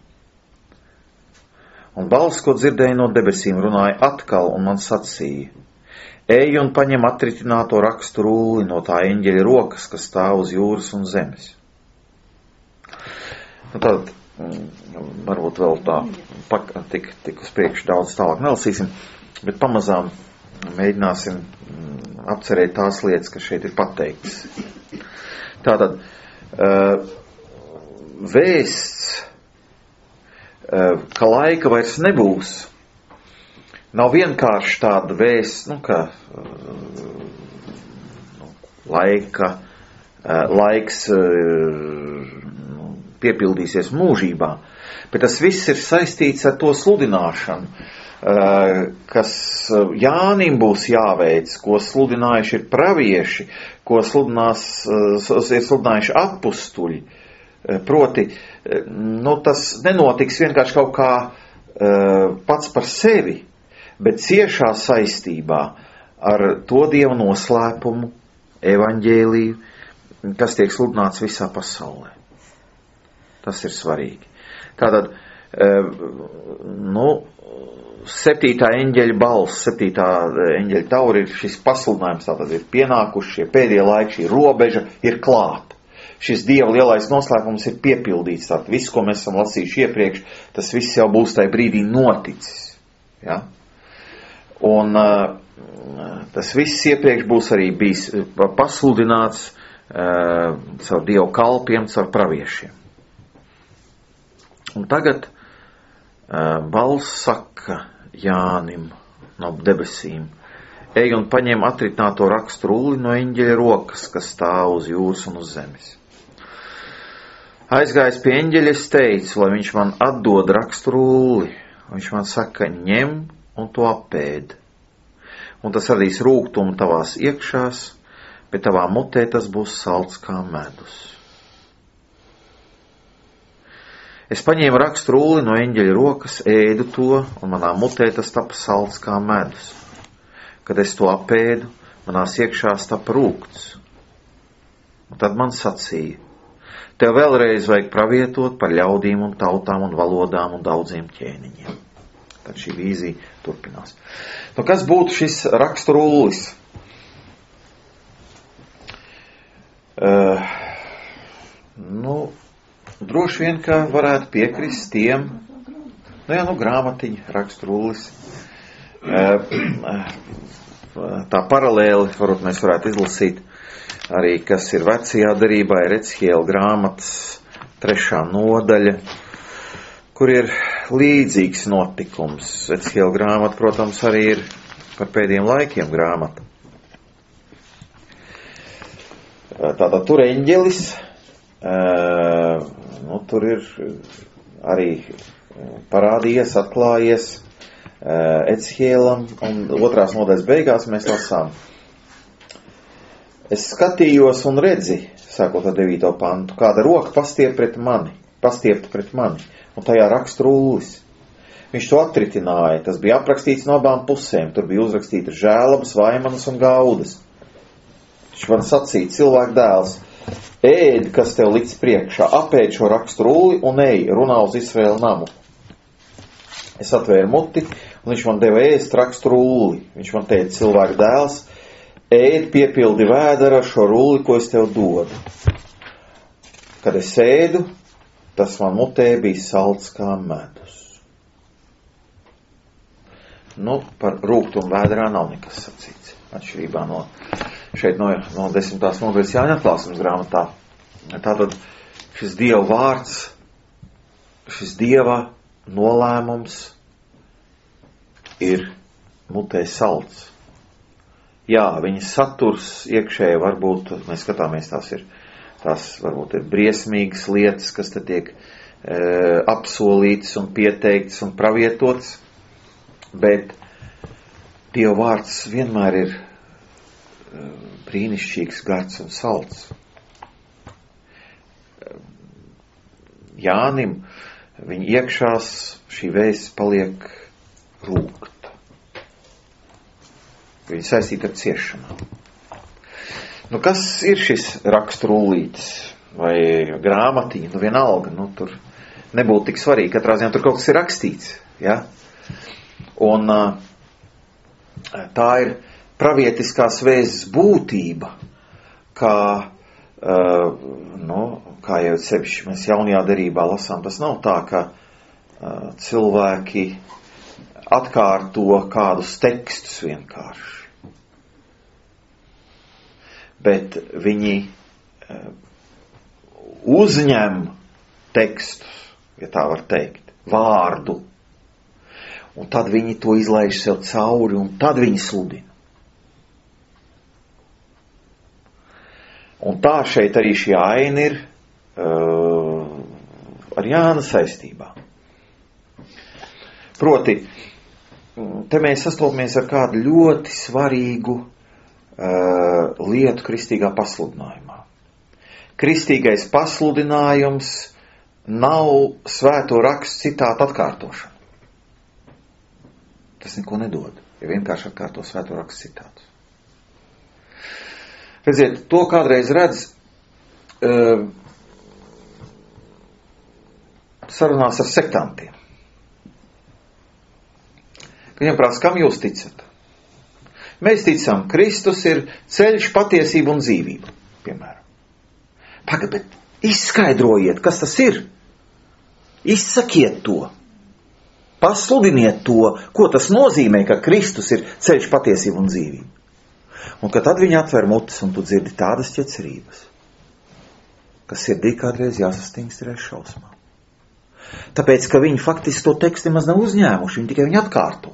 Un balss, ko dzirdēju no debesīm, runāja atkal un man sacīja: Ej un paņem atritināto rakstu rulli no tā eņģeļa rokas, kas stāv uz jūras un zemes. Nu, tad varbūt vēl tā pak, tik, tik uz priekšu daudz tālāk nelasīsim, bet pamazām mēģināsim apcerēt tās lietas, kas šeit ir pateikts. Tātad vēsts, ka laika vairs nebūs, nav vienkārši tāda vēsts, nu, ka nu, laika, laiks nu, piepildīsies mūžībā, bet tas viss ir saistīts ar to sludināšanu, kas Jānim būs jāveic, ko sludinājuši ir pravieši, ko sludinās, ir sludinājuši apustuļi. Proti, nu, tas nenotiks vienkārši kaut kā pats par sevi, bet ciešā saistībā ar to Dieva noslēpumu, evaņģēliju, kas tiek sludināts visā pasaulē. Tas ir svarīgi. Tātad, nu, septītā eņģeļa balss, septītā eņģeļa taura ir šis pasludinājums, tātad ir pienākuši šie pēdējie laiki, šī robeža ir klāta. Šis Dieva lielais noslēpums ir piepildīts, tātad viss, ko mēs esam lasījuši iepriekš, tas viss jau būs tajā brīdī noticis. Ja? Un uh, tas viss iepriekš būs arī bijis pasludināts uh, caur Dievu kalpiem, caur praviešiem. Un tagad uh, balss saka Jānim no debesīm: Ej un paņem atritināto rakstu rulli no eņģeļa rokas, kas stāv uz jūras un uz zemes. Aizgājis pie eņģeļa, es teicu, lai viņš man atdod rakstu rulli. Viņš man saka: ņem un to apēd. Un tas radīs rūgtumu tavās iekšās, bet tavā mutē tas būs salds kā medus. Es paņēmu rakstu rulli no eņģeļa rokas, ēdu to, un manā mutē tas tapa salds kā medus. Kad es to apēdu, manās iekšās tapa rūgts. Un tad man sacīja: tev vēlreiz vajag pravietot par ļaudīm un tautām un valodām un daudziem ķēniņiem. Tad šī vīzija turpinās. Nu, kas būtu šis rakstu rullis? Uh, nu, droši vien, ka varētu piekrist tiem, nu jā, nu, grāmatiņa, rakstu rullis. Uh, tā paralēli, varbūt mēs varētu izlasīt arī, kas ir vecajā derībā, ir Ecihiela grāmatas trešā nodaļa, kur ir līdzīgs notikums. Ecihiela grāmata, protams, arī ir par pēdējiem laikiem grāmata. Tātad tur eņģelis, nu, tur ir arī parādījies, atklājies Ecihielam, un otrās nodaļas beigās mēs lasām: es skatījos un redzi, sākot ar devīto pantu, kāda roka pastiep pret mani, pastiepta pret mani, un tajā rakstu rullis. Viņš to atritināja, tas bija aprakstīts no abām pusēm, tur bija uzrakstīta žēlabas, vaimanas un gaudas. Viņš man sacīja: cilvēka dēls, ēd, kas tev liks priekšā, apēd šo rakstu rulli un ej, runā uz Izraēla namu. Es atvēru muti, un viņš man deva ēst rakstu rulli. Viņš man teica: cilvēka dēls, ēd, piepildi vēdera ar šo rulli, ko es tev dodu. Kad es ēdu, tas man mutē bija salds kā medus. Nu, par rūgtumu vēderā nav nekas sacīts. Atšķirībā no šeit no, no desmitās nodaļas Jāņa atklāsmes grāmatā. Tātad šis Dieva vārds, šis Dieva nolēmums ir mutē salds. Jā, viņas saturs iekšēji varbūt, mēs skatāmies, tās ir, tās varbūt ir briesmīgas lietas, kas te tiek e, apsolītas un pieteiktas un pravietotas, Bet Dieva vārds vienmēr ir brīnišķīgs, gards un salds. Jānim, viņa iekšās šī vēsts paliek rūgta. Viņa saistīta ar ciešanām. Nu, kas ir šis raksturullītis vai grāmatiņa? Nu, vienalga, nu, tur nebūtu tik svarīgi. Katrā ziņā tur kaut kas ir rakstīts, ja? Un tā ir pravietiskās vēstis būtība, kā, nu, kā jau sevišķi mēs jaunajā derībā lasām, tas nav tā, ka cilvēki atkārto kādus tekstus vienkārši. Bet viņi uzņem tekstus, ja tā var teikt, vārdu, un tad viņi to izlaiž sev cauri, un tad viņi sludina. Un tā šeit arī šī aina ir uh, ar Jāna saistībā. Proti, te mēs sastopamies ar kādu ļoti svarīgu uh, lietu kristīgā pasludinājumā. Kristīgais pasludinājums nav svēto rakstu citātu atkārtošana. Tas neko nedod, ja vienkārši atkārto svēto rakstu citātus. Redziet, to kādreiz redz uh, sarunās ar sektantiem. Viņam prasa, kam jūs ticat? Mēs ticam, Kristus ir ceļš, patiesība un dzīvība, piemēram. Paga, bet izskaidrojiet, kas tas ir. Izsakiet to. Pasludiniet to, ko tas nozīmē, ka Kristus ir ceļš, patiesība un dzīvība. Un kad tad viņi atver mutes un tu dzirdi tādas ķecerības, ka sirdī kādreiz jāsastingst ir šausmā. Tāpēc, ka viņi faktiski to tekstu maz nav uzņēmuši, viņi tikai viņu atkārto.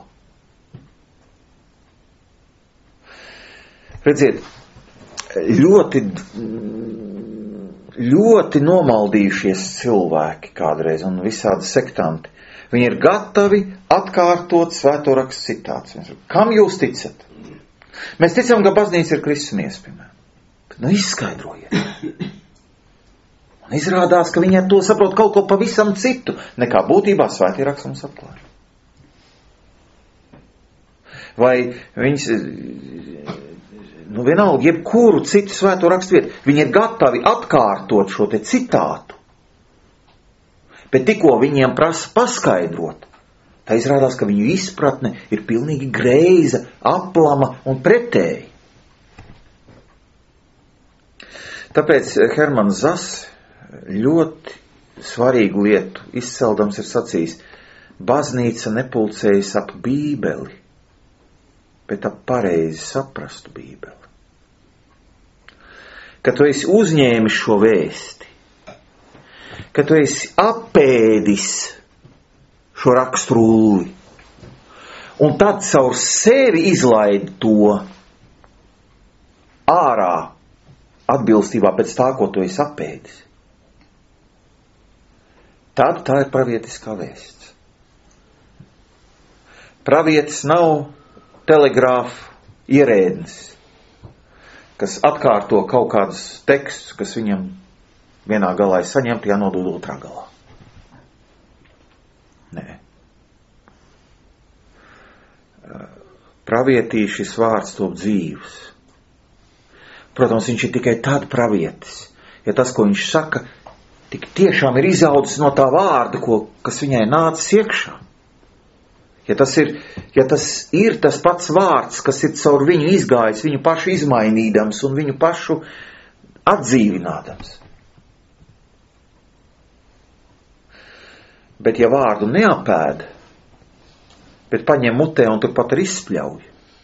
Redziet, ļoti, ļoti nomaldījušies cilvēki kādreiz un visādi sektanti. Viņi ir gatavi atkārtot svēto rakstu citātus. Kam jūs ticat? Mēs ticam, ka baznīca ir Kristus iespējamā. Nu, izskaidrojiet. Un izrādās, ka viņi ar to saprot kaut ko pavisam citu, nekā būtībā svētie raksti mums atklāja. Vai viņas, nu vienalga, jebkuru citu svēto rakstu vietu, viņi ir gatavi atkārtot šo te citātu. Bet tikko viņiem prasa paskaidrot, tā izrādās, ka viņu izpratne ir pilnīgi greiza, aplama un pretēji. Tāpēc Hermans Zas ļoti svarīgu lietu izceldams ir sacījis: baznīca nepulcējas ap Bībeli, bet ap pareizi saprastu Bībeli. Kad tu esi uzņēmis šo vēsti, kad tu esi apēdis šo raksturulli, un tad caur sevi izlaidi to ārā atbilstībā pēc tā, ko tu esi apēdis, tad tā ir pravietiskā vēsts. Pravietis nav telegrāfu ierēdnis, kas atkārto kaut kādus tekstus, kas viņam vienā galā ir saņemt, jānodod otrā galā. Nē. Pravietī šis vārds top dzīvs. Protams, viņš ir tikai tad pravietis, ja tas, ko viņš saka, tik tiešām ir izaudzis no tā vārda, ko, kas viņai nācis iekšā. Ja tas ir, ja tas ir tas pats vārds, kas ir caur viņu izgājis, viņu pašu izmainīdams un viņu pašu atdzīvinādams. Bet ja vārdu neapēd, bet paņem mutē un turpat arī izspļauj,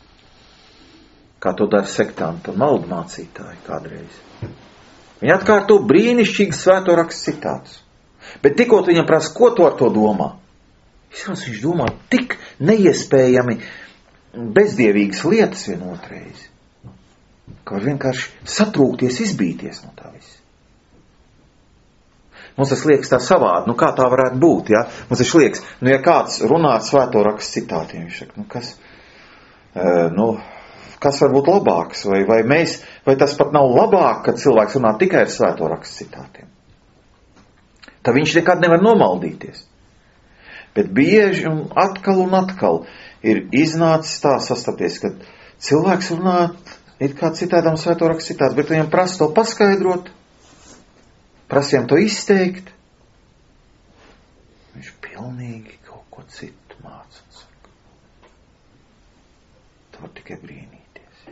kā to dara sektanti un maldmācītāji kādreiz. Viņi atkārto brīnišķīgi svēto rakstu citātus. Bet tikko viņam prasa, ko tu ar to domā? Visās viņš domā tik neiespējami bezdievīgas lietas vienotreiz, ka var vienkārši satrūkties, izbīties no tā visa. Mums tas liekas tā savādi, nu kā tā varētu būt, ja? Mums tas liekas, nu ja kāds runā ar svēto rakstu citātiem, viņš saka, nu kas, uh, nu, kas var būt labāks, vai, vai mēs, vai tas pat nav labāk, kad cilvēks runā tikai ar svēto rakstu citātiem. Tā viņš nekad nevar nomaldīties. Bet bieži un atkal un atkal ir iznācis tā sastapties, ka cilvēks runā it kā citādām svēto rakstu citāts, bet viņam prasa to paskaidrot, prasa viņam to izteikt. Viņš pilnīgi kaut ko citu māca un saka. Tu var tikai brīnīties.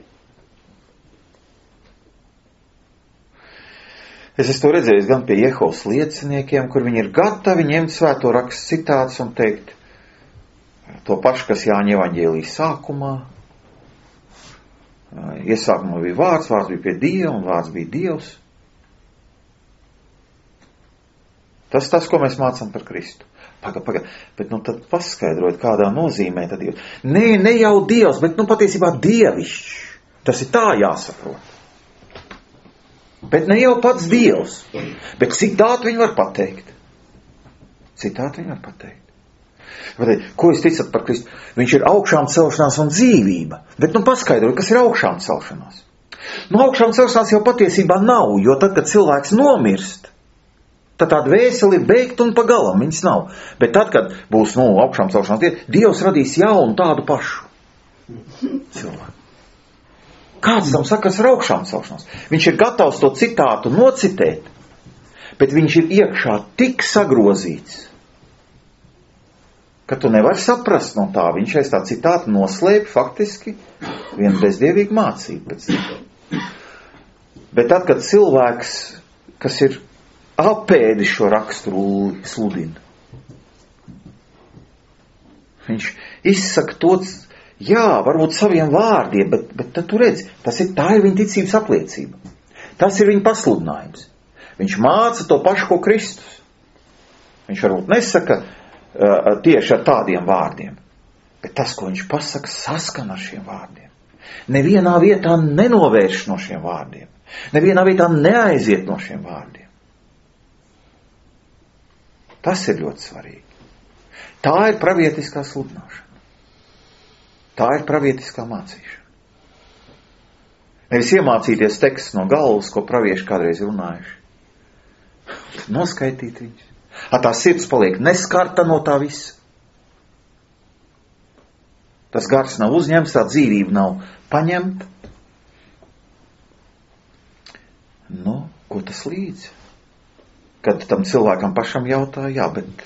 Es esmu to redzējis gan pie Jehovas lieciniekiem, kur viņi ir gatavi ņemt svēto rakstu citāts un teikt to pašu, kas Jāņa evaņģēlijas sākumā. Iesākumā bija vārds, vārds bija pie Dieva un vārds bija Dievs. Tas tas, ko mēs mācām par Kristu. Paga, paga, bet nu tad paskaidrot, kādā nozīmē tad Dievs. Nē, ne jau Dievs, bet nu patiesībā dievišķs. Tas ir tā jāsaprot. Bet ne jau pats Dievs. Bet citātu viņi var pateikt. Citātu viņi var pateikt. Ko jūs ticat par Kristu? Viņš ir augšām celšanās un dzīvība. Bet nu paskaidroju, kas ir augšām celšanās. Nu augšām celšanās jau patiesībā nav, jo tad, kad cilvēks nomirst, tad tā dvēseli ir beigta un pagalam, viņas nav. Bet tad, kad būs nu, augšām celšanās diena, Dievs radīs jaunu tādu pašu cilvēku. Kāds tam saka, kas ir augšām celšanās? Viņš ir gatavs to citātu nocitēt, bet viņš ir iekšā tik sagrozīts, ka tu nevari saprast no tā. Viņš aiz tā citāta noslēp faktiski vienu bezdievīgu mācību. Bet tad, kad cilvēks, kas ir apēdis šo raksturu sludina, viņš izsaka to, jā, varbūt saviem vārdiem, bet, bet tad tu redzi, tas ir, tā ir viņa ticības apliecība. Tas ir viņa pasludinājums. Viņš māca to pašu, ko Kristus. Viņš varbūt nesaka tieši ar tādiem vārdiem. Bet tas, ko viņš pasaka, saskan ar šiem vārdiem. Nevienā vietā nenovērš no šiem vārdiem. Nevienā vietā neaiziet no šiem vārdiem. Tas ir ļoti svarīgi. Tā ir pravietiskā sludināšana. Tā ir pravietiskā mācīšana. Nevis iemācīties teksts no galvas, ko pravieši kādreiz runājuši. Noskaitīt viņus. Ar tā sirds paliek neskarta no tā visa. Tas gars nav uzņemts, tā dzīvība nav paņemta. Nu, ko tas līdz? Kad tam cilvēkam pašam jautā, jā, bet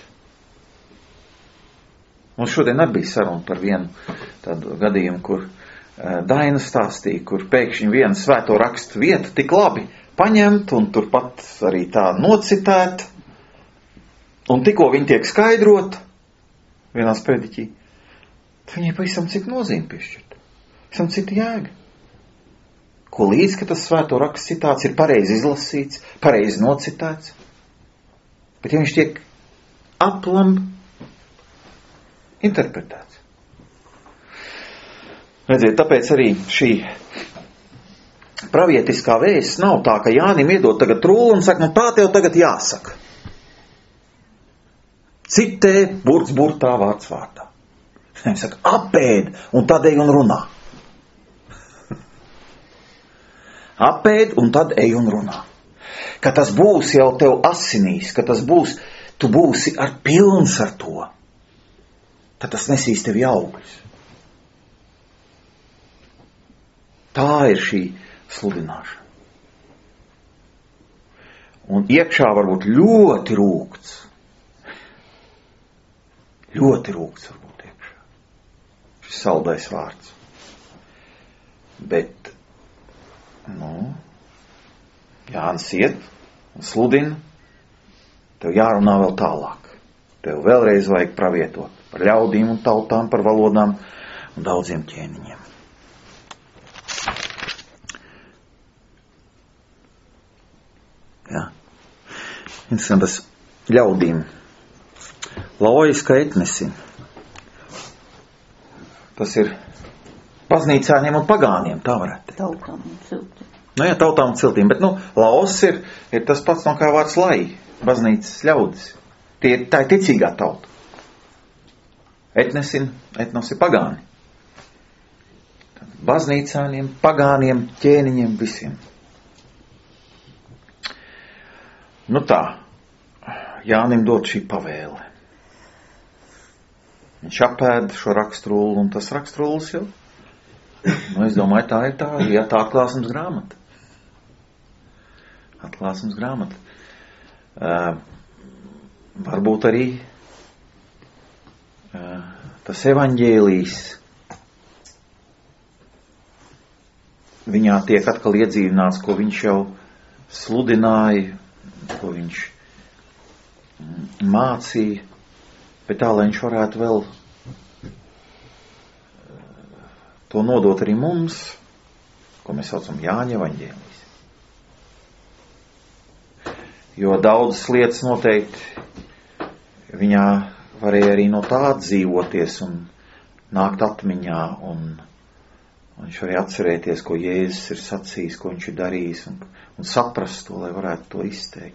mums šodien arī bija saruna par vienu tādu gadījumu, kur uh, Daina stāstīja, kur pēkšņi viena svēto rakstu vieta tik labi paņemt un turpat arī tā nocitēt. Un tikko viņi tiek skaidrot vienā sprediķī, viņai pavisam citu nozīmi piešķirt. Pavisam citu jēga. Ko līdz, ka tas svēto raksts citāts ir pareizi izlasīts, pareizi nocitēts. Bet ja viņš tiek aplam interpretēts. Redziet, tāpēc arī šī pravietiskā vēsts nav tā, ka Jānim iedod tagad trūlu un saka, nu tā tev tagad jāsaka. Citē burts burtā, vārds vārdā. Viņš saka, apēd, un tad ej un runā. Apēd, un tad ej un runā. Ka tas būs jau tev asinīs, ka tas būs, tu būsi ar pilns ar to. Tad tas nesīs tevi augļus. Tā ir šī sludināšana. Un iekšā varbūt ļoti rūgts. Ļoti rūgts varbūt iekšā. Šis saldais vārds. Bet, nu, Jānis iet un sludina, tev jārunā vēl tālāk. Tev vēlreiz vajag pravietot par ļaudīm un tautām, par valodām un daudziem ķēniņiem. Jā. Interesantas ļaudīm. Laujiska etnesi. Tas ir baznīcāņiem un pagāniem, tā varētu. Tautām un ciltīm. Nu, jā, tautām un ciltīm, bet, nu, laus ir, ir tas pats, no kā vārds lai, baznīcas ļaudis. Tie, tā ir ticīgā tauta. Etnesin, etnos ir pagāni. Baznīcāniem, pagāniem, ķēniņiem, visiem. Nu tā, Jānim dod šī pavēle. Viņš apēd šo raksturulu, un tas raksturulis jau, nu, es domāju, tā ir tā, ja tā atklāsmes grāmata. Atklāsmes grāmata. Uh, varbūt arī uh, tas evaņģēlijs viņā tiek atkal iedzīvināts, ko viņš jau sludināja, ko viņš mācīja, bet tā, lai viņš varētu vēl to nodot arī mums, ko mēs saucam Jāņa evaņģēlijs. Jo daudzas lietas noteikti viņā varēja arī no tā atdzīvoties un nākt atmiņā, un, un viņš varēja atcerēties, ko Jēzus ir sacījis, ko viņš ir darījis, un, un saprast to, lai varētu to izteikt.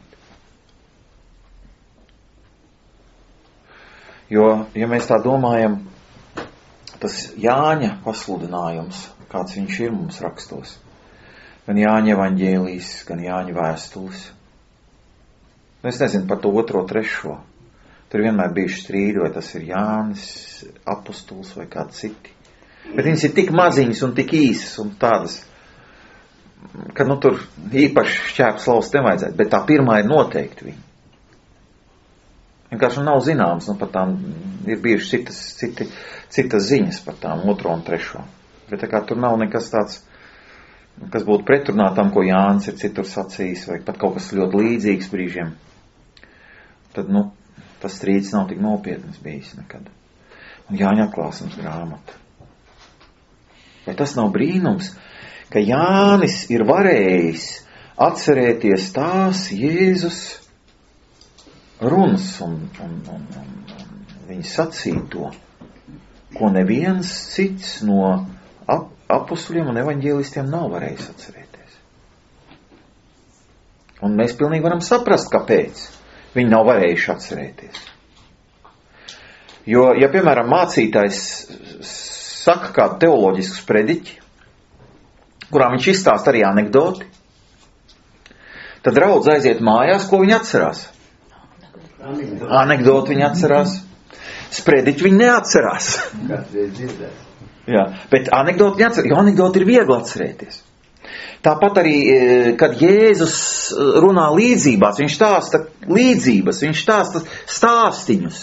Jo, ja mēs tā domājam, tas Jāņa pasludinājums, kāds viņš ir mums rakstos, gan Jāņa evaņģēlijs, gan Jāņa vēstulis. Es nezinu par to otro, trešo. Tur vienmēr bijuši strīdi, vai tas ir Jānis, apostols vai kādi citi. Bet viņas ir tik maziņas un tik īsas un tādas, ka, nu, tur īpaši šķēps laust nevajadzētu, bet tā pirmā ir noteikti viņa. Vienkārši nav zināms, nu, par tām ir bijuši citas, citi, citas ziņas par tām otro un trešo. Bet tā kā tur nav nekas tāds, kas būtu pretrunā tam, ko Jānis ir citur sacījis, vai pat kaut kas ļoti līdzīgs brīžiem, tad, nu, tas strīds nav tik nopietnas bijis nekad. Un Jāņa atklāsmes grāmata. Vai tas nav brīnums, ka Jānis ir varējis atcerēties tās Jēzus runas un, un, un, un, un viņa sacīto, ko neviens cits no ap, apustuļiem un evaņģēlistiem nav varējis atcerēties. Un mēs pilnīgi varam saprast, kāpēc viņi nav varējuši atcerēties. Jo, ja, piemēram, mācītājs saka kādu teoloģisku sprediķi, kurā viņš izstāst arī anekdoti, tad draudz aiziet mājās, ko viņi atcerās. Anekdoti viņi atcerās, sprediķi viņi neatcerās. Jā, bet anekdoti viņi atcerās, jo anekdoti ir viegli atcerēties. Tāpat arī, kad Jēzus runā līdzībās, viņš stāsta līdzības, viņš stāsta stāstiņus.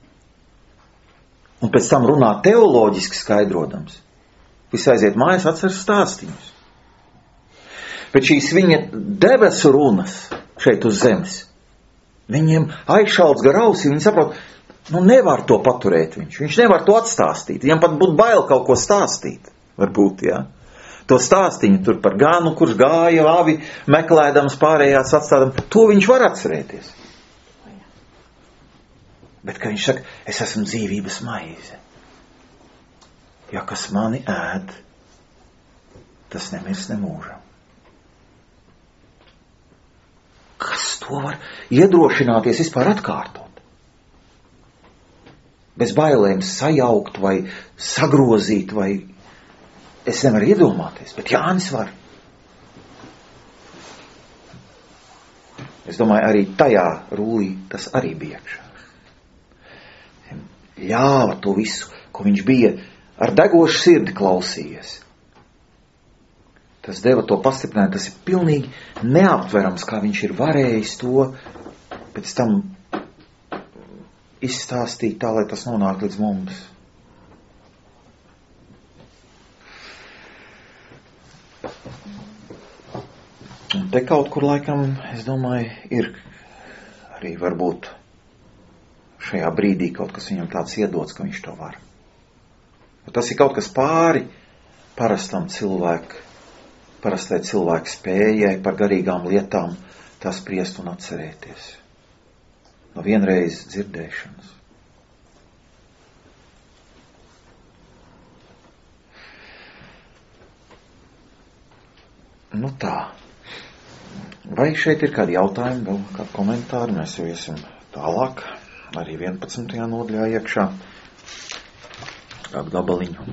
Un pēc tam runā teoloģiski skaidrodams. Viss aiziet mājās, atceras stāstiņus. Bet šīs viņa debesu runas šeit uz zemes, viņiem aizšalts gar ausī, viņi saprot, nu nevar to paturēt viņš, viņš nevar to atstāstīt, viņam pat būtu bail kaut ko stāstīt, varbūt, jā. To stāstiņu tur par ganu, kurš gāja avi, meklēdams pārējās atstādam, to viņš var atcerēties. Bet, kad viņš saka, es esmu dzīvības maize, ja kas mani ēd, tas nemirs nemūžam. Kas to var iedrošināties vispār atkārtot? Bez bailēm sajaukt vai sagrozīt, vai es nevaru iedomāties, bet Jānis var. Es domāju, arī tajā rūlī tas arī bija iekšā. Ļāva to visu, ko viņš bija ar degošu sirdi klausījies. Tas deva to pastiprinājumu, tas ir pilnīgi neaptverams, kā viņš ir varējis to pēc tam izstāstīt tā, lai tas nonāk līdz mums. Un te kaut kur laikam, es domāju, ir arī varbūt šajā brīdī kaut kas viņam tāds iedots, ka viņš to var. Tas ir kaut kas pāri parastam cilvēku, parastai cilvēku spējai par garīgām lietām tā spriest un atcerēties. No vienreiz dzirdēšanas. Nu tā. Vai šeit ir kādi jautājumi, vēl kādi komentāri? Mēs jau iesim tālāk, arī vienpadsmitajā nodaļā iekšā. Kādu gabaliņu.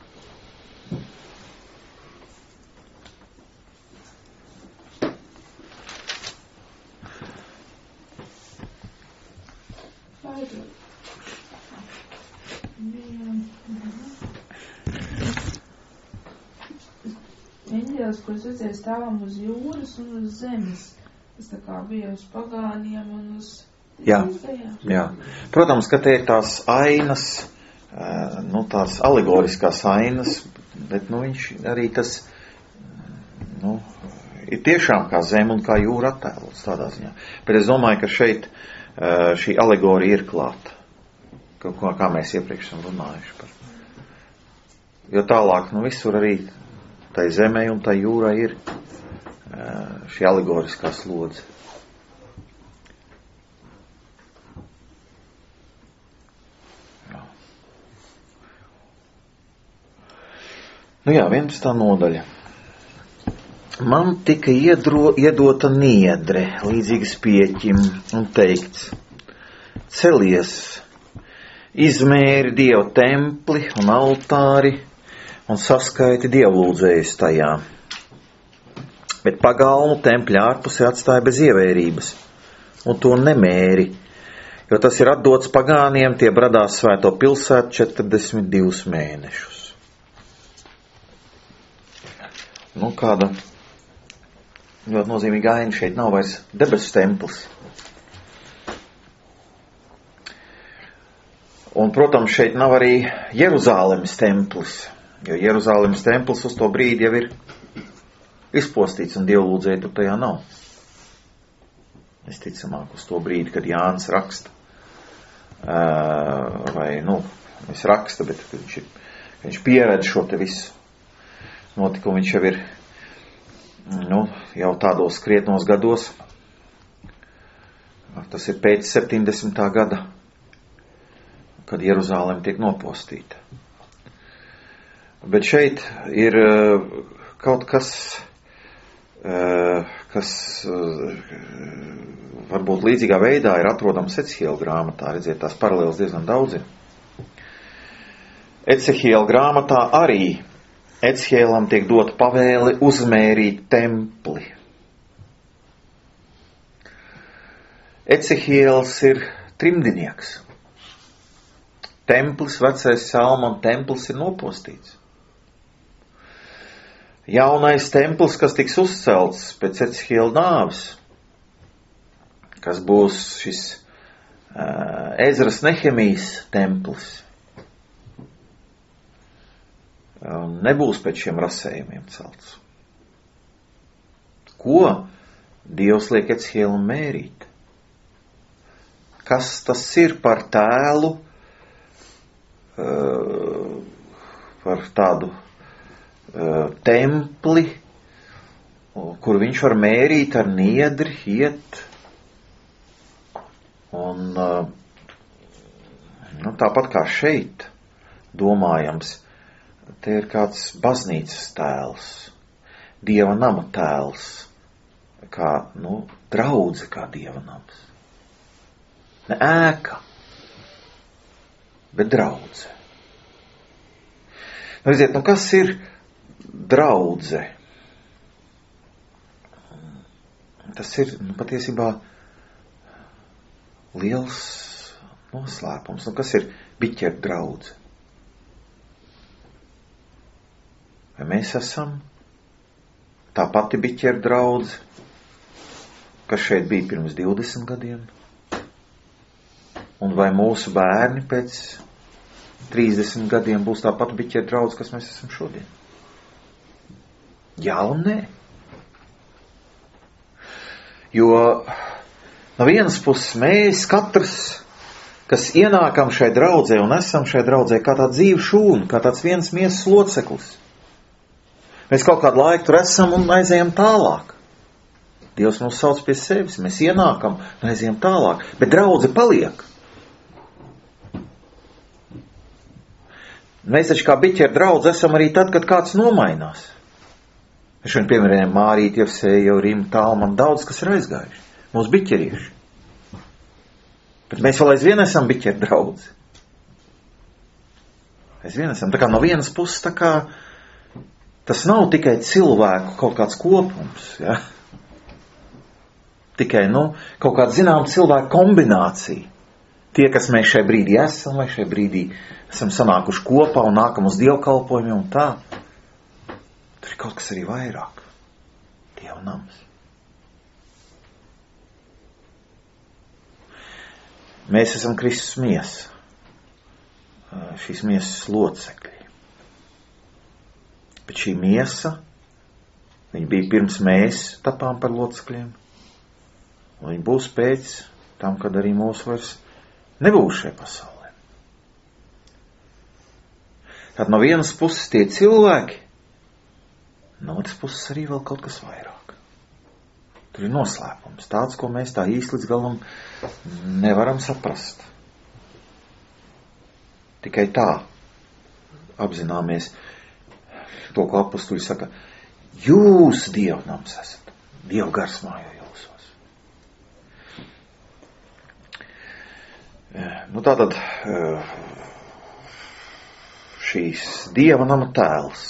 Eņģēlis, kurš redzēja stāvam uz jūras un uz zemes. Tas tā kā bija uz pagāniem un uz... Jā, jā. Protams, ka te ir tās ainas, nu tās alegoriskās ainas, bet nu viņš arī tas, nu, ir tiešām kā zeme un kā jūra attēlots tādā ziņā. Bet es domāju, ka šeit šī alegorija ir klāta, kā mēs iepriekš esam runājuši par. Jo tālāk, nu visur arī tai zemē un tai jūrai ir šī alegoriskā slodze. Jā. Nu jā, vienpadsmitā nodaļa. Man tika iedro, iedota niedre, līdzīgas pieķim, un teikts: celies, izmēri Dieva templi un altāri, un saskaiti dievlūdzējus tajā. Bet pagalmu tempļa ārpusē atstāja bez ievērības, un to nemēri, jo tas ir atdots pagāniem, tie bradās svēto pilsētu četrdesmit divus mēnešus. Nu, kāda ļoti nozīmīga aina šeit nav vairs debesu templis. Un, protams, šeit nav arī Jeruzālemes templis. Jo Jeruzālemes templis uz to brīdi jau ir izpostīts un dievlūdzēji tur tajā nav. Visticamāk, uz to brīdi, kad Jānis raksta, vai, nu, viņš raksta, bet viņš, ir, viņš pieredz šo te visu notikumu, viņš jau ir, nu, jau tādos krietnos gados, tas ir pēc septiņdesmitā gada, kad Jeruzāleme tiek nopostīta. Bet šeit ir uh, kaut kas, uh, kas uh, varbūt līdzīgā veidā ir atrodams Ecehiela grāmatā. Redziet, tās paralēlas diezgan daudz ir. Ecehiela grāmatā arī Ecehielam tiek dota pavēle uzmērīt templi. Ecehiels ir trimdinieks. Templis, vecais Salmona templis ir nopostīts. Jaunais templis, kas tiks uzcelts pēc Ecehiela nāves, kas būs šis uh, Ezras Nehemijas templis, um, nebūs pēc šiem rasējumiem celts. Ko Dievs liek Ecehielam mērīt? Kas tas ir par tēlu, uh, par tādu templi, kur viņš var mērīt ar niedri, iet. Un nu, tāpat kā šeit domājams, te ir kāds baznīcas tēls, Dieva nama tēls, kā, nu, draudze kā Dieva nams. Ne ēka, bet draudze. Nu, redziet, nu kas ir draudze? Tas ir, nu, patiesībā liels noslēpums. Nu, kas ir biķeru draudze? Vai mēs esam tā pati biķeru draudze, kas šeit bija pirms divdesmit gadiem? Un vai mūsu bērni pēc trīsdesmit gadiem būs tā pati biķeru draudze, kas mēs esam šodien? Jā un nē. Jo no vienas puses mēs katrs, kas ienākam šai draudzē un esam šai draudzē kā tā dzīva šūna, kā tāds viens miesas loceklis. Mēs kaut kādu laiku tur esam un aizējam tālāk. Dievs mūs sauc pie sevis, mēs ienākam un aizējam tālāk, bet draudze paliek. Mēs taču kā biķeru draudze esam arī tad, kad kāds nomainās. Es šodien pieminēju Mārīti, Jevsēju, Rimu, Talmanu, daudz, kas ir aizgājuši. Mūsu biķerieši. Bet mēs vēl aizvien esam biķeri draudzi. Aizvien esam. Tā kā no vienas puses, tā kā tas nav tikai cilvēku kaut kāds kopums, ja? Tikai, nu, kaut kāda zinām cilvēku kombinācija. Tie, kas mēs šai brīdī esam, vai šai brīdī esam sanākuši kopā un nākam uz dievkalpojumiem un tā. Tur ir kaut kas arī vairāk. Dieva nams. Mēs esam Kristus miesa. Šīs miesas locekļi. Bet šī miesa, viņa bija pirms mēs tapām par locekļiem. Un viņa būs pēc tam, kad arī mūs vairs nebūs šajā pasaulē. Tad no vienas puses tie cilvēki, no otras puses arī vēl kaut kas vairāk. Tur ir noslēpums, tāds, ko mēs tā īsti līdz galam nevaram saprast. Tikai tā apzināmies to, ko apustuļi saka, jūs dievnams esat, Dieva gars mājo jūsos. Nu tātad šīs Dieva nama tēls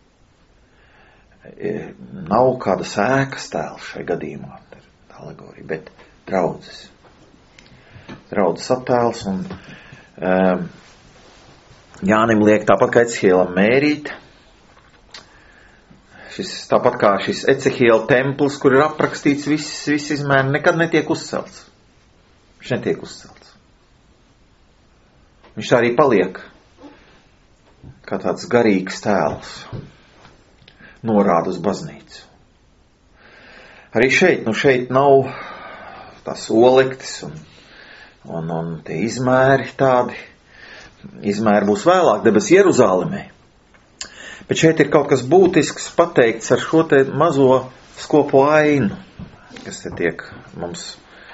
nav kāda sēkas tēls šai gadījumā, alegorija, bet draudzes. Draudzes attēls un um, Jānim liek tāpat kā Ecehielam mērīt. Šis, tāpat kā šis Ecehiela templis, kur ir aprakstīts viss, viss izmēri, nekad netiek uzcelts. Viņš netiek uzcelts. Viņš tā arī paliek kā tāds garīgs tēls. Norāda uz baznīcu. Arī šeit, nu šeit nav tās olektis un, un, un tie izmēri tādi. Izmēri būs vēlāk, debes Jeruzālemē. Bet šeit ir kaut kas būtisks pateikts ar šo te mazo skopo ainu, kas te tiek mums,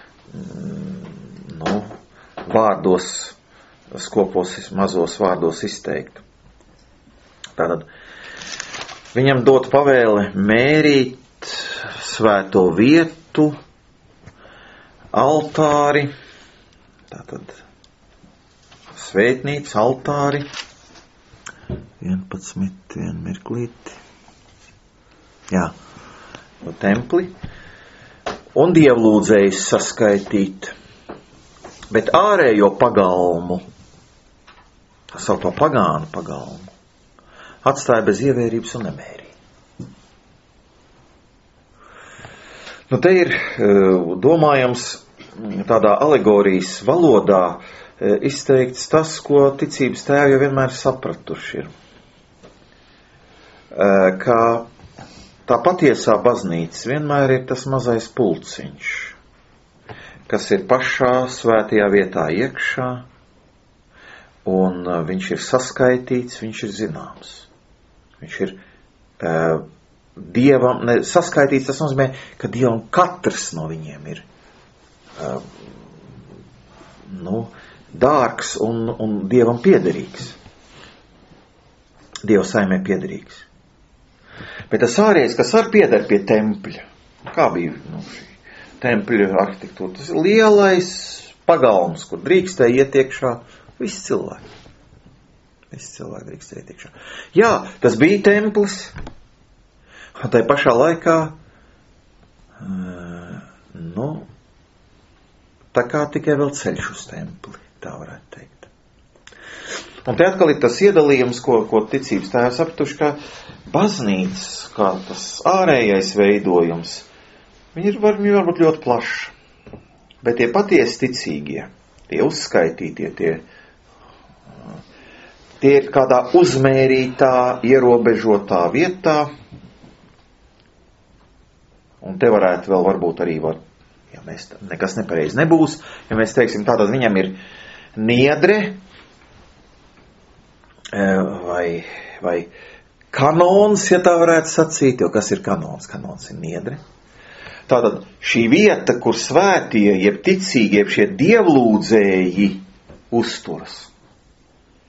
nu, vārdos, skopos, mazos vārdos izteikt. Tātad, viņam dot pavēle mērīt svēto vietu, altāri, tātad, svētnīca, altāri, vienpadsmit, vien mirklīti, jā, no templi, un dievlūdzējus saskaitīt, bet ārējo pagalmu, tā saucamo pagānu pagalmu, atstāja bez ievērības un nemērī. Nu, te ir domājams tādā alegorijas valodā izteikts tas, ko ticības tēvi jau vienmēr sapratuši ir. Ka tā patiesā baznīca vienmēr ir tas mazais pulciņš, kas ir pašā svētajā vietā iekšā, un viņš ir saskaitīts, viņš ir zināms. Viņš ir uh, Dievam, ne, saskaitīts, tas nozīmē, ka Dievam katrs no viņiem ir uh, nu, dārgs un, un Dievam piederīgs. Dieva saimē piederīgs. Bet tas ārējais, kas ar pieder pie tempļa, kā bija nu, šī tempļa arhitektūra, tas ir lielais pagalms, kur drīkstēja iet iekšā visi cilvēki. Visi cilvēki drīkstēja iet iekšā. Jā, tas bija templis, un tai pašā laikā, nu, tā kā tikai vēl ceļš uz templi. Tā varētu teikt. Un te atkal ir tas iedalījums, ko, ko ticības tēvs aptuši, ka baznīcas, kā tas ārējais veidojums, viņi ir var, viņi varbūt ļoti plaši. Bet tie patiesi ticīgie, tie uzskaitītie, tie, tie ir kādā uzmērītā, ierobežotā vietā. Un te varētu vēl varbūt arī, var, ja mēs nekas nepareizi nebūs, ja mēs teiksim tātad viņam ir niedre vai, vai kanons, ja tā varētu sacīt, jo kas ir kanons? Kanons ir niedre. Tātad šī vieta, kur svētie, jeb ticīgie, jeb šie dievlūdzēji uzturas,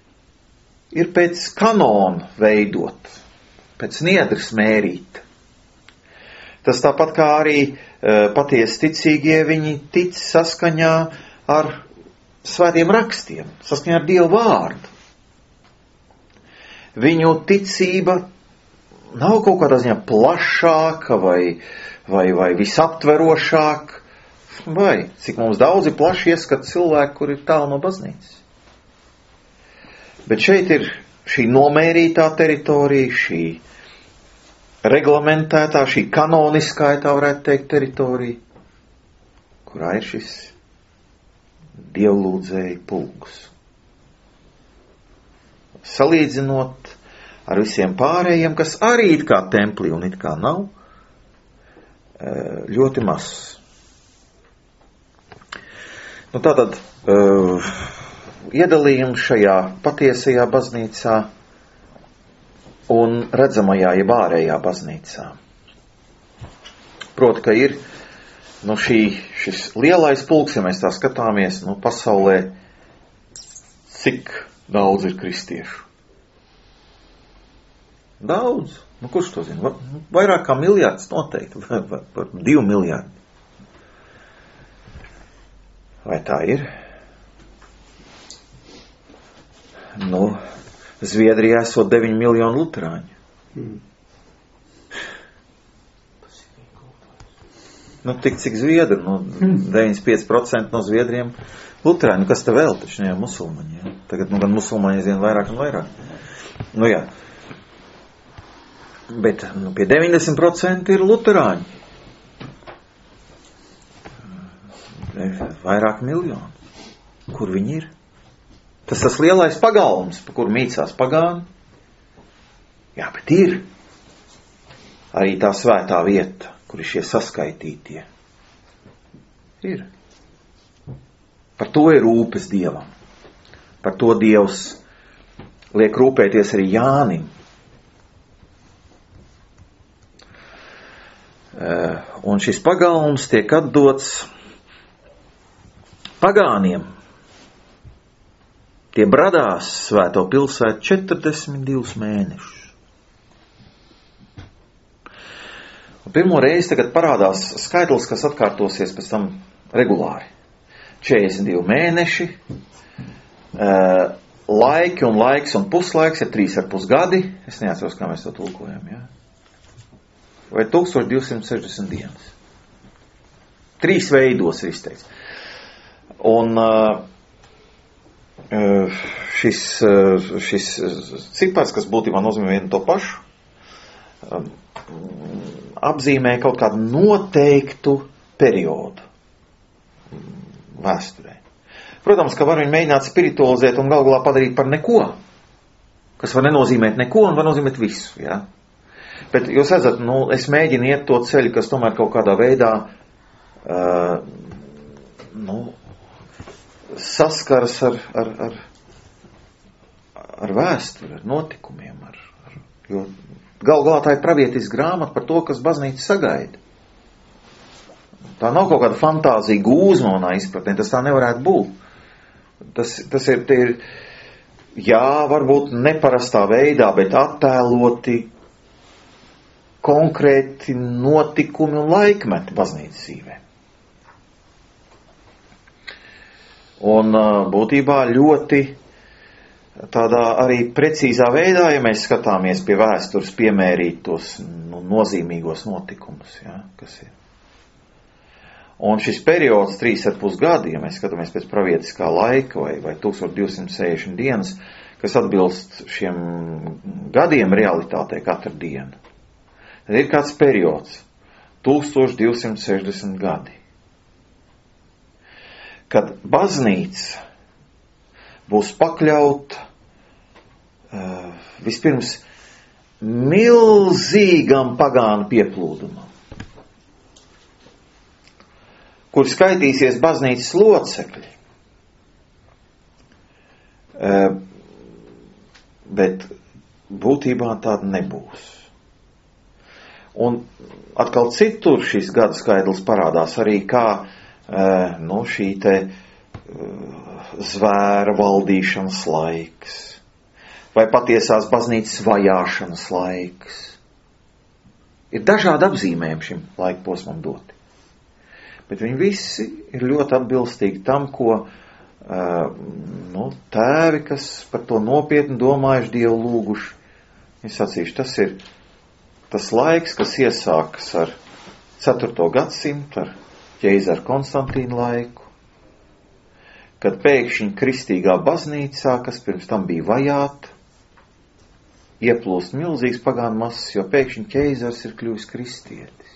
ir pēc kanona veidot, pēc niedres mērīt. Tas tāpat kā arī patiesi ticīgie, viņi tic saskaņā ar svētiem rakstiem, saskaņā ar Dievu vārdu. Viņu ticība nav kaut kādā ziņā plašāka vai, vai, vai visaptverošāka, vai cik mums daudz ir plaši ieskat cilvēki, kur ir tālu no baznīcas. Bet šeit ir šī nomērītā teritorija, šī reglamentētā, šī kanoniskā, ja tā varētu teikt, teritorija, kurā ir šis dievlūdzēju pulks. Salīdzinot ar visiem pārējiem, kas arī it kā templī un it kā nav, ļoti mazs. Nu tātad uh, iedalījums šajā patiesajā baznīcā un redzamajā, jeb ārējā baznīcā. Proti, ka ir nu, šī, šis lielais pulks, ja mēs tā skatāmies, nu, pasaulē, cik daudz ir kristiešu? Daudz. Nu, kurš to zina? Vairāk kā miljards noteikti, vai, vai, vai divi miljardi. Vai tā ir? Nu, Zviedrijā esot deviņi miljoni luterāņu. Hmm. Nu, tik cik zviedri, nu, deviņdesmit pieci procenti no zviedriem luterāņu. Kas te vēl, taču ne jau musulmaņi, ja? Tagad, nu, gan musulmaņi aizvien vairāk un vairāk. Nu, jā. Bet, nu, pie deviņdesmit procenti ir luterāņi. Vairāk miljoni. Kur viņi ir? Tas tas lielais pagalms, pa kur mīcās pagāni. Jā, bet ir arī tā svētā vieta, kur ir šie saskaitītie. Ir. Par to ir rūpes Dievam. Par to Dievs liek rūpēties arī Jānim. Un šis pagalms tiek atdots pagāniem. Tie bradās svēto pilsētu četrdesmit divus mēnešus. Un pirmo reizi tagad parādās skaitlis, kas atkārtosies pēc tam regulāri. četrdesmit divi mēneši, laiki un laiks un puslaiks ir trīs ar pus gadi. Es neatceros, kā mēs to tulkojam, ja? Vai tūkstoš divsimt sešdesmit dienas. Trīs veidos ir izteikts. Un šis, šis cipars, kas būtībā nozīmē vienu to pašu, apzīmē kaut kādu noteiktu periodu vēsturē. Protams, ka var viņu mēģināt spiritualizēt un galu galā padarīt par neko, kas var nenozīmēt neko un var nozīmēt visu, ja? Bet jūs redzat, nu, es mēģinu iet to ceļu, kas tomēr kaut kādā veidā uh, nu, saskaras ar, ar, ar, ar vēsturi, ar notikumiem. Ar, ar, jo galu galā tā ir pravietiska grāmata par to, kas baznīca sagaida. Tā nav kaut kāda fantāzija gūzma manā izpratnē, tas tā nevarētu būt. Tas, tas ir, ir, jā, varbūt neparastā veidā, bet attēloti konkrēti notikumi un laikmeti baznīcas dzīvē. Un būtībā ļoti tādā arī precīzā veidā, ja mēs skatāmies pie vēstures, piemērīt tos nu, nozīmīgos notikumus, ja, kas ir. Un šis periods trīs ar pus gadi, ja mēs skatāmies pēc pravietiskā laika vai, vai tūkstoš divsimt sešdesmit dienas, kas atbilst šiem gadiem realitātei katru dienu. Tad ir kāds periods, tūkstoš divsimt sešdesmit gadi, kad baznīca būs pakļauta uh, vispirms milzīgam pagānu pieplūdumam, kur skaitīsies baznīcas locekļi. Uh, bet būtībā tāda nebūs. Un atkal citur šis gada skaidrs parādās arī kā uh, nu, šī te uh, zvēra valdīšanas laiks vai patiesās baznīcas vajāšanas laiks. Ir dažādi apzīmējumi šim laika posmam doti. Bet viņi visi ir ļoti atbilstīgi tam, ko uh, nu, tēvi, kas par to nopietni domājuši, Dievu lūguši. Viņi sacījuši, tas ir tas laiks, kas iesākas ar ceturto gadsimtu, ar ķeizaru Konstantīnu laiku, kad pēkšņi kristīgā baznīcā, kas pirms tam bija vajāta, ieplūst milzīgs pagānu masas, jo pēkšņi ķeizars ir kļuvis kristietis.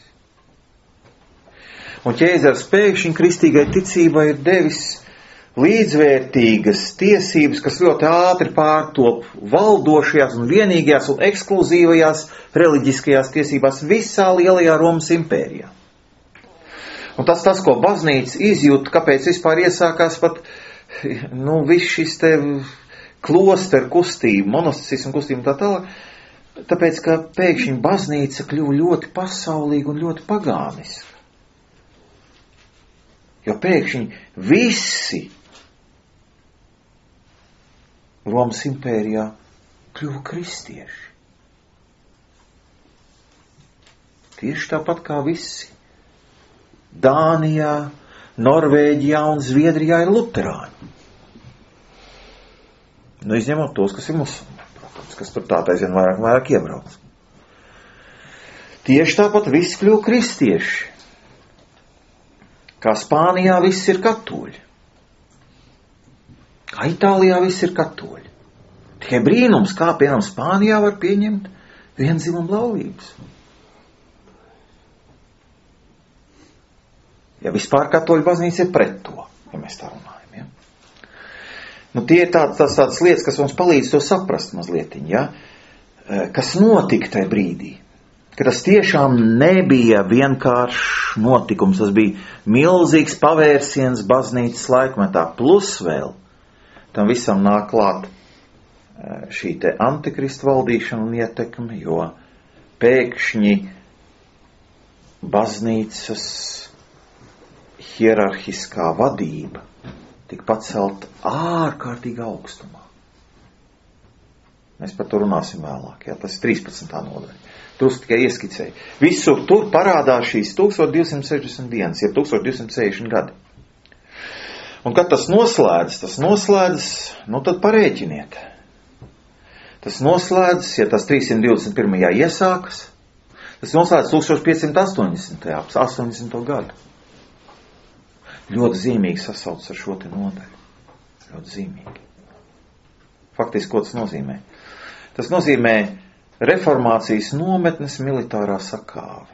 Un ķeizars pēkšņi kristīgai ticībai ir devis līdzvērtīgas tiesības, kas ļoti ātri pārtop valdošajās un vienīgajās un ekskluzīvajās reliģiskajās tiesībās visā lielajā Romas impērijā. Un tas, tas, ko baznīca izjūt, kāpēc vispār iesākās pat, nu, viss šis te klosteru kustība, monasticismu kustība un tā tālāk, tāpēc, ka pēkšņi baznīca kļuva ļoti pasaulīga un ļoti pagāniska. Jo pēkšņi visi Romas impērijā kļuva kristieši. Tieši tāpat kā visi Dānijā, Norvēģijā un Zviedrijā ir luterāņi. Nu, izņemot tos, kas ir musulmaņi, protams, kas tur tā aizvien vairāk, vairāk iebrauc. Tieši tāpat visi kļuva kristieši. Kā Spānijā viss ir katoļi. Kā Itālijā viss ir katoļi. Tikai brīnums, kā piemēram Spānijā var pieņemt viendzimumu laulības. Ja vispār katoļu baznīca ir pret to, ja mēs tā runājam, ja? Nu, tie ir tādas, tādas, tādas lietas, kas mums palīdz to saprast mazlietiņ, ja? Kas notika tajā brīdī. Ka tas tiešām nebija vienkāršs notikums, tas bija milzīgs pavērsiens baznīcas laikmetā, plus vēl tam visam nāk klāt šī te antikristu valdīšana un ietekme, jo pēkšņi baznīcas hierarhiskā vadība tika pacelt ārkārtīgi augstumā. Mēs par to runāsim vēlāk, jā, tas ir trīspadsmitā nodaļa. Tur tikai ieskicēja. Visur tur parādās šīs tūkstoš divsimt sešdesmit dienas, ja tūkstoš divsimt sešdesmit gadi. Un kad tas noslēdz, tas noslēdz, nu tad parēķiniet. Tas noslēdz, ja tas trīssimt divdesmit pirmajā iesākas, tas noslēdz tūkstoš piecsimt astoņdesmitajā, astoņdesmito gadu. Ļoti zīmīgi sasaucas ar šo te nodaļu. Ļoti zīmīgi. Faktiski, ko tas nozīmē? Tas nozīmē reformācijas nometnes militārā sakāve.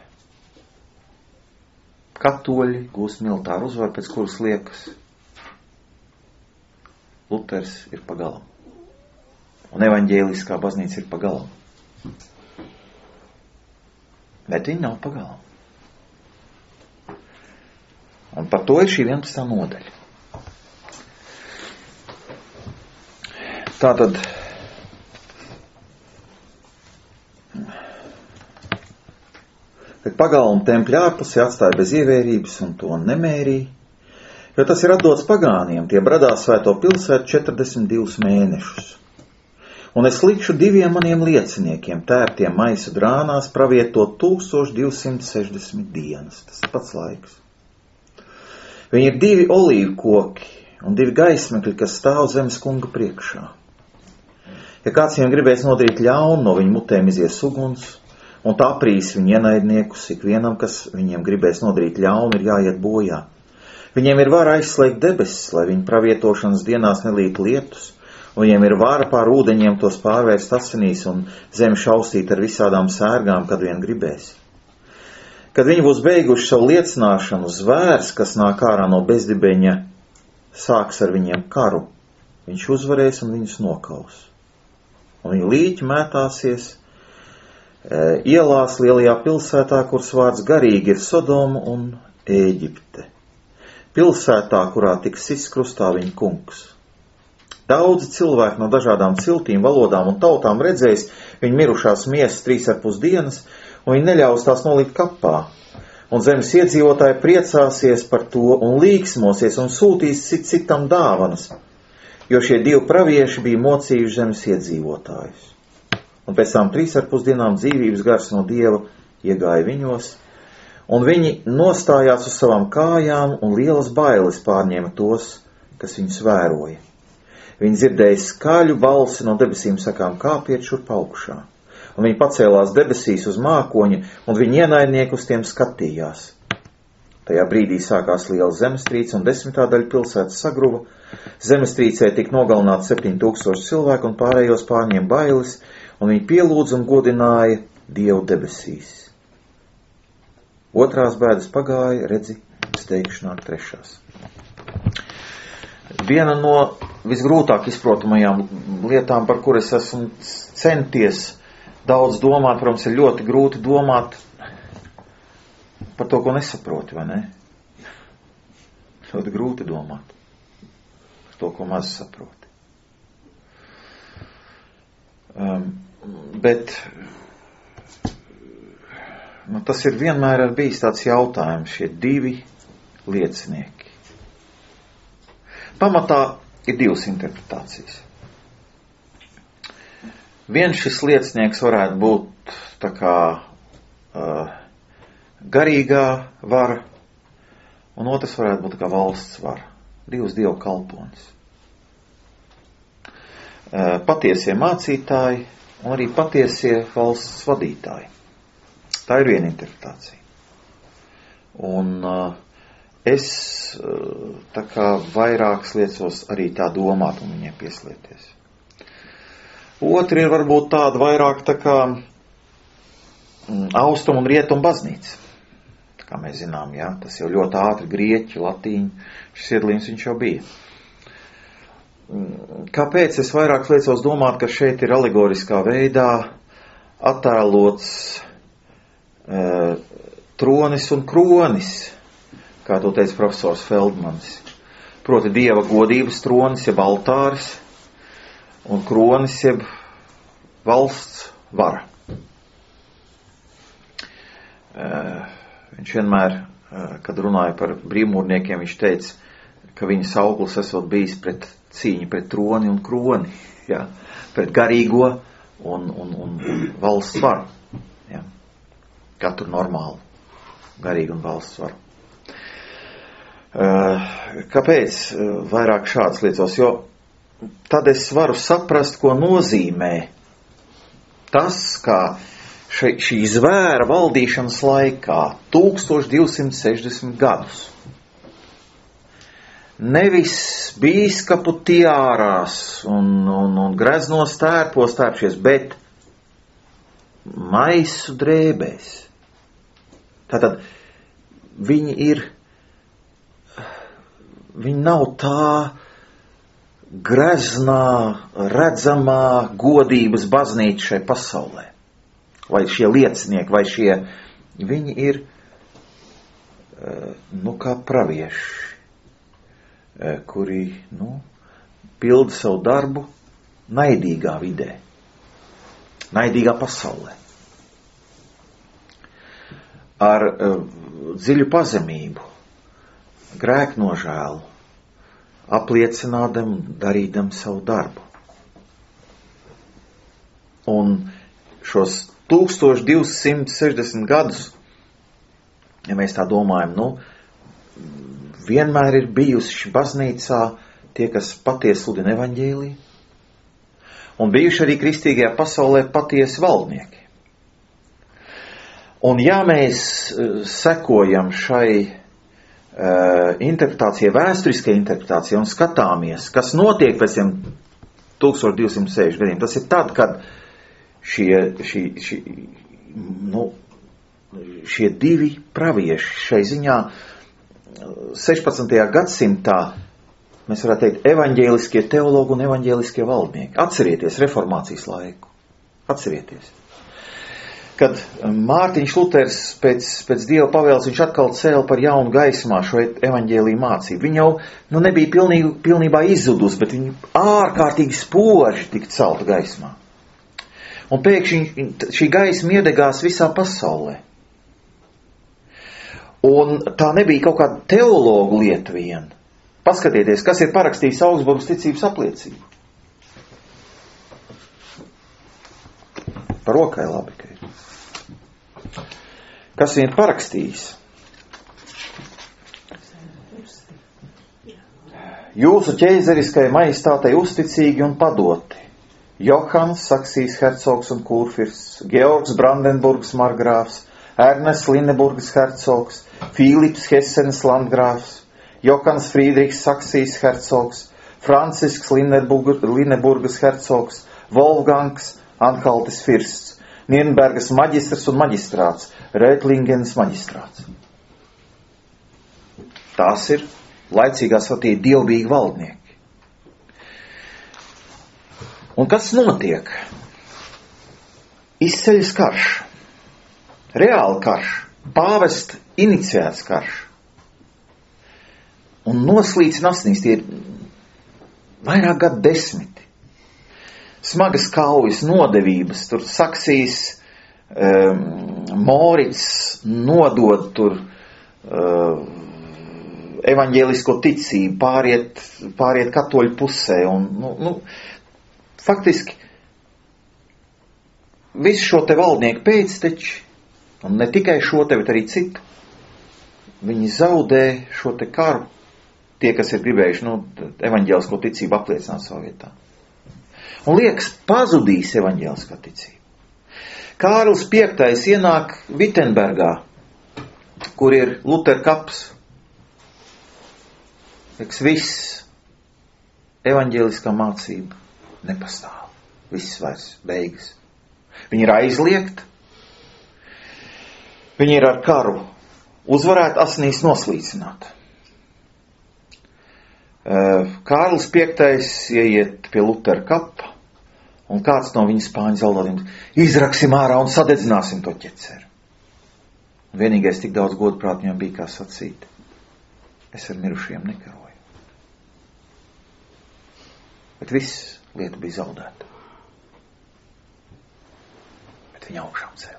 Katoļi gūst militāru uzvaru, pēc kuras liekas Luters ir pagalam. Un evaņģēliskā baznīca ir pagalam. Bet viņi nav pagalam. Un par to ir šī vienpadsmitā nodaļa. Tātad bet pagalmu tempļa ārpusē atstāja bez ievērības un to nemērīja, jo tas ir atdots pagāniem, tie bradā svēto pilsētu četrdesmit divus mēnešus. Un es likšu diviem maniem lieciniekiem, tērptiem maisu drānās, pravietot tūkstoš divsimt sešdesmit dienas. Tas ir pats laiks. Viņi ir divi olīvu koki un divi gaismekļi, kas stāv zemes kunga priekšā. Ja kāds viņiem gribēs nodarīt ļaunu, no viņu mutēm izies uguns, un tā aprīs viņu ienaidniekus, ikvienam, kas viņiem gribēs nodarīt ļaunu, ir jāiet bojā. Viņiem ir vara aizslēgt debesis, lai viņu pravietošanas dienās nelīt lietus, un viņiem ir vara pār ūdeņiem tos pārvērst asinīs un zemi šaustīt ar visādām sērgām, kad vien gribēs. Kad viņi būs beiguši savu liecināšanu, zvērs, kas nāk ārā no bezdibeņa, sāks ar viņiem karu. Viņš uzvarēs un viņus nokaus. Un viņi līķi mētāsies e, ielās lielajā pilsētā, kuras vārds garīgi ir Sodoma un Ēģipte. Pilsētā, kurā tiks izkrustā viņa kungs. Daudzi cilvēki no dažādām ciltīm, valodām un tautām redzēs viņa mirušās miesas trīs ar pus dienas, un viņi neļaus tās nolikt kapā. Un zemes iedzīvotāji priecāsies par to un līksmosies un sūtīs cit citam dāvanas, jo šie divi pravieši bija mocījuši zemes iedzīvotājus. Un pēc tām trīs ar pus dienām dzīvības gars no Dieva iegāja viņos, un viņi nostājās uz savām kājām, un lielas bailes pārņēma tos, kas viņus vēroja. Viņi dzirdēja skaļu balsi no debesīm sakām, kāpiet šurp augšā. Un viņi pacēlās debesīs uz mākoņa, un viņi ienaidnieki uz tiem skatījās. Tajā brīdī sākās liela zemestrīce, un desmitā daļa pilsētas sagruva. Zemestrīcē tika nogalināti septiņi tūkstoši cilvēku, un pārējos pārņēma bailes, un viņi pielūdza un godināja Dievu debesīs. Otrās bēdas pagāja, redzi, es teikšu nāk trešās. Viena no visgrūtāk izprotamajām lietām, par kur es esmu centies daudz domāt, protams, ir ļoti grūti domāt par to, ko nesaproti, vai ne? Ļoti grūti domāt par to, ko maz saproti. Um, bet nu, tas ir vienmēr ir bijis tāds jautājums, šie divi liecinieki. Pamatā ir divas interpretācijas. Viens šis liecinieks varētu būt tā kā uh, garīgā vara, un otrs varētu būt tā kā valsts vara. Divas dievu kalponis. Uh, patiesie mācītāji un arī patiesie valsts vadītāji. Tā ir viena interpretācija. Un uh, es uh, tā kā vairākas liecos arī tā domāt un viņiem pieslieties. Otri ir varbūt tāda vairāk tā kā mm, austrum un rietum baznīca. Tā kā mēs zinām, jā, tas jau ļoti ātri grieķi, latīņi, šis iedalījums viņš jau bija. Kāpēc es vairāk liecos domāt, ka šeit ir alegoriskā veidā attēlots e, tronis un kronis, kā to teica profesors Feldmans. Proti Dieva godības tronis, jeb altāris, un kronis, jeb valsts vara. Uh, viņš vienmēr, uh, kad runāja par brīvmūrniekiem, viņš teica, ka viņas auglis esot bijis pret cīņu pret troni un kroni, jā, pret garīgo un, un, un, un valsts varu. Jā. Katru normālu garīgu un valsts varu. Uh, kāpēc uh, vairāk šāds liecos? Jo tad es varu saprast, ko nozīmē tas, kā še, šī zvēra valdīšanas laikā tūkstoš divsimt sešdesmit gadus nevis bīskapu tiārās un, un, un greznos tērpos tērpšies, bet maisu drēbēs. Tātad viņi ir, viņi nav tā greznā, redzamā godības baznīca šai pasaulē. Vai šie liecinieki, vai šie, viņi ir, nu, kā pravieši, kuri, nu, pilda savu darbu naidīgā vidē, naidīgā pasaulē. Ar uh, dziļu pazemību, grēknožēlu, apliecinādam, darīdam savu darbu. Un šos tūkstoš divsimt sešdesmit gadus, ja mēs tā domājam, nu, vienmēr ir bijusi baznīcā tie, kas patiesi sludina evaņģēliju, un bijuši arī kristīgajā pasaulē patiesi valdnieki. Un ja mēs sekojam šai uh, interpretācijai, vēsturiskai interpretācijai un skatāmies, kas notiek pēc tiem tūkstoš divsimt sešdesmit gadiem, tas ir tad, kad šie, šī, šī, nu, šie divi pravieši šai ziņā sešpadsmitajā gadsimtā, mēs varētu teikt, evaņģēliskie teologi un evaņģēliskie valdnieki. Atcerieties reformācijas laiku. Atcerieties. Kad Mārtiņš Luters pēc, pēc Dieva pavēles viņš atkal cēla par jaunu gaismā šo evaņģēliju mācību. Viņa jau nu, nebija pilnīgi, pilnībā izzudus, bet viņa ārkārtīgi spoži tika celta gaismā. Un pēkšņi šī gaisma iedegās visā pasaulē. Un tā nebija kaut kāda teologu lieta vien. Paskatieties, kas ir parakstījis Augsburgas ticības apliecību. Par rokai labi, ka ir. Kas viņu ir parakstījis? Jūsu ķeizeriskai majestātei uzticīgi un padoti Johans, Saksijas hercogs un kurfirsts, Georgs Brandenburgas margrāfs, Ernests Lineburgas hercogs, Fīlips Hessenes landgrāfs, Johans Frīdrichs Saksijas hercogs, Francisks Lineburgas hercogs, Wolfgangs Anhaltes firsts, Nienbergas maģistrs un maģistrāts, Reutlingens maģistrāts. Tās ir laicīgā svatie dievbijīgi valdnieki. Un kas notiek? Izceļas karš. Reāli karš. Pāvesta iniciēts karš. Un noslīdz nasnīs tie ir vairāk gadu desmiti. Smagas kaujas, nodevības, tur Saksijas um, Morits nodod tur uh, evaņģēlisko ticību, pāriet, pāriet katoļu pusē. Un, nu, nu, faktiski visu šo te valdnieku pēcteči, un ne tikai šo te, bet arī citu, viņi zaudē šo te karu. Tie, kas ir gribējuši, nu, evaņģēlisko ticību apliecināt savu vietā. Un liekas, pazudīs evaņģēliskā ticība. Kārlis piektais ienāk Vitenbergā, kur ir Lutera kaps. Liekas, viss evaņģēliskā mācība nepastāv. Viss vairs beigas. Viņi ir aizliegti. Viņi ir ar karu uzvarēt, asinīs noslīcināt. Kārlis piektais ieiet pie Lutera kapa, un kāds no viņa spāņu zaldotiem izraksim ārā un sadedzināsim to ķeceru. Vienīgais tik daudz godprāt viņam bija, kā sacīt, es ar mirušiem nekaroju. Bet viss lieta bija zaudēta. Bet viņa augšām cēlās.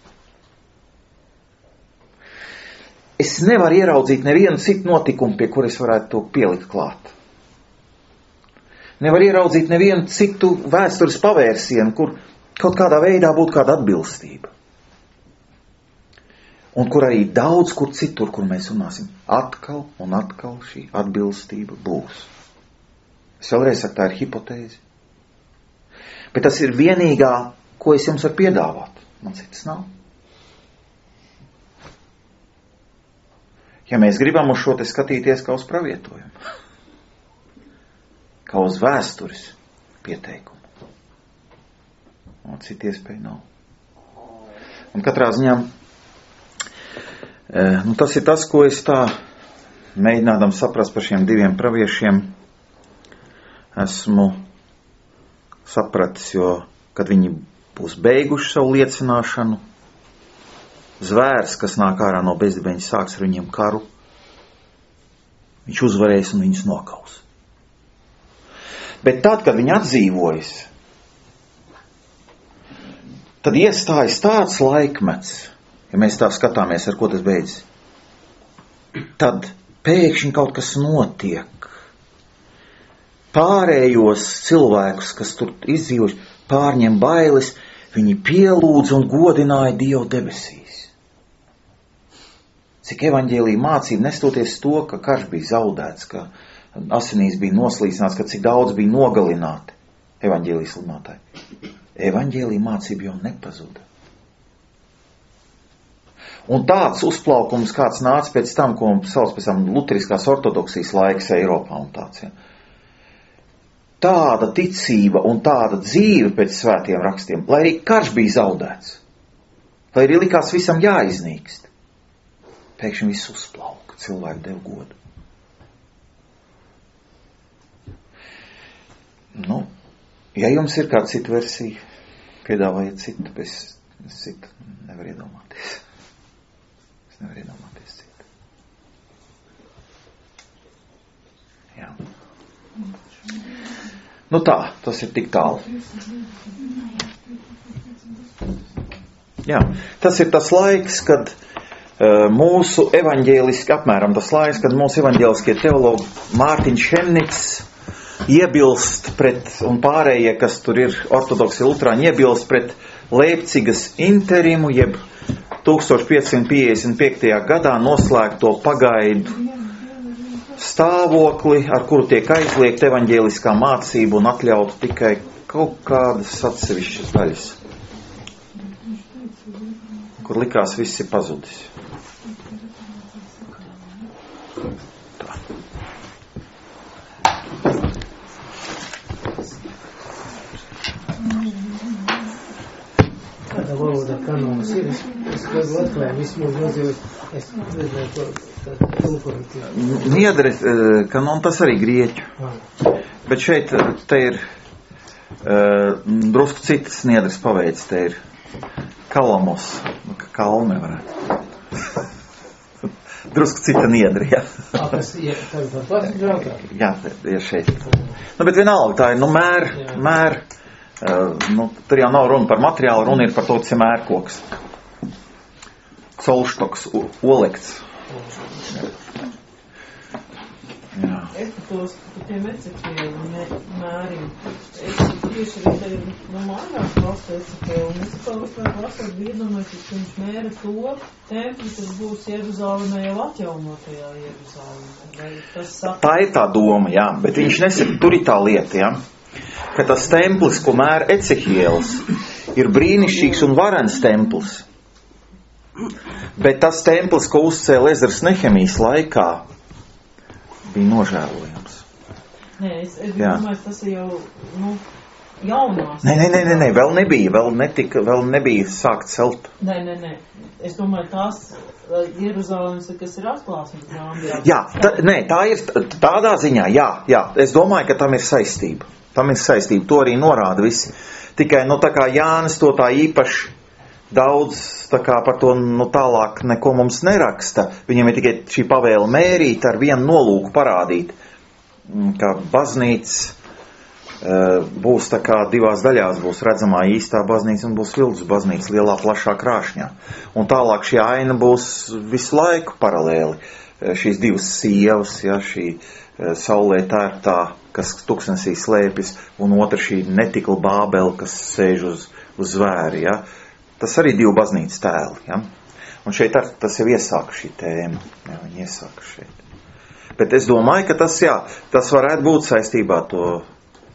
Es nevaru ieraudzīt nevienu citu notikumu, pie kur es varētu to pielikt klāt. Nevaru ieraudzīt nevienu citu vēstures pavērsienu, kur kaut kādā veidā būtu kāda atbilstība. Un kur arī daudz kur citur, kur mēs runāsim, atkal un atkal šī atbilstība būs. Es vēlreiz saku, tā ir hipotēze. Bet tas ir vienīgā, ko es jums varu piedāvāt. Man citas nav. Ja mēs gribam uz šo te skatīties kā uz pravietojumu, kā uz vēstures pieteikumu, un citu iespēju nav. Un katrā ziņā, nu tas ir tas, ko es tā mēģinādam saprast par šiem diviem praviešiem, esmu sapratis, jo, kad viņi būs beiguši savu liecināšanu, zvērs, kas nāk ārā no bezdibeņa, sāks ar viņiem karu, viņš uzvarēs un viņus nokaus. Bet tad, kad viņi atdzīvojas, tad iestājas tāds laikmets, ja mēs tā skatāmies, ar ko tas beidzas, tad pēkšņi kaut kas notiek. Pārējos cilvēkus, kas tur izdzīvojuši, pārņem bailes, viņi pielūdz un godināja Dievu debesīs. Cik evaņģēlija mācība, nestoties to, ka karš bija zaudēts, ka asinīs bija noslīcināts, ka cik daudz bija nogalināti evaņģēlija sludinātāji. Evaņģēlija mācība jau nepazuda. Un tāds uzplaukums, kāds nāca pēc tam, ko sauc pēc tam luteriskās ortodoksijas laiks Eiropā un tāds, ja. Tāda ticība un tāda dzīve pēc svētiem rakstiem, lai arī karš bija zaudēts, lai arī likās visam jāiznīkst. Pēkšņi viss uzplauka, cilvēki dev godu. Nu, ja jums ir kāda cita versija, piedāvājiet citu, bet es, es citu nevaru iedomāties. Es nevaru iedomāties citu. Jā. Nu tā, tas ir tik tālu. Jā, tas ir tas laiks, kad mūsu evaņģēliski, apmēram tas laiks, kad mūsu evaņģēliskie teologi Mārtiņš Hemnits iebilst pret, un pārējie, kas tur ir ortodoksi luterāņi, iebilst pret Leipcigas interimu, jeb tūkstoš piecsimt piecdesmit piektajā gadā noslēgto pagaidu stāvokli, ar kuru tiek aizliegta evaņģēliskā mācība un atļauta tikai kaut kādas atsevišķas daļas, kur likās viss ir pazudis. Tā. Kādā valodā kanons ir? Es gribu atklāju, visu mūsu nozīmēt, es nezinu, ko tulkojot. Niedre, kanon tas arī grieķu. Bet šeit te ir uh, drusku citas niedres paveids, te ir kalamos, nu, ka kalne varētu. Drusku cita niedre, jā. Ā, tas ir par plastu braukā? Jā, ir šeit. Nu, bet vienalga, tā ir, nu, mēr, mēr, uh, nu, tur jau nav runa par materiālu, runa ir par to, tas ir mērkoks. Solštoks, olekts. Jā. Es tos, par tiem ecekļiem mēriem. Es tieši arī te, nu, mājās lasu ecekļiem, un es kaut kā lasot biedomais, ka viņš mēra to templi, kas būs Jeruzalemē jau atjaunotajā Jeruzalemē. Tas saka... Tā ir tā doma, jā, bet viņš nesaka, tur ir tā lieta, jā, ka tas templis, ko mēra Ecehielis, ir brīnišķīgs un varens templis. Bet tas templis, ko uzcēla Ezras Nehemijas laikā, bija nožēlojams. Nē, es, es domāju, tas ir jau, nu, jaunās. Nē, nē, nē, nē, nē, vēl nebija, vēl netika, vēl nebija sākt celt. Nē, nē, nē. Es domāju, tās Jeruzalemes, kas ir atklāsmes grāmatā. Jā, tā, nē, tā ir tādā ziņā, jā, jā. Es domāju, ka tam ir saistība. Tam ir saistība, to arī norāda visi. Tikai, nu, tā kā Jānis to tā īpaši daudz, tā kā par to, nu, tālāk neko mums neraksta. Viņam ir tikai šī pavēle mērīt ar vienu nolūku parādīt, ka baznīca uh, būs tā kā divās daļās, būs redzamā īstā baznīca un būs viltus baznīca lielā plašā krāšņā. Un tālāk šī aina būs visu laiku paralēli. Šīs divas sievas, ja, šī uh, saulē tērptā, kas tuksnesī slēpjas, un otra šī netikla bābele, kas sēž uz, uz zvēri, ja. Tas arī divu baznīcas tēli, ja? Un šeit ar, tas jau iesāka šī tēma, ja, viņi iesāka šeit. Bet es domāju, ka tas, jā, tas varētu būt saistībā to uh,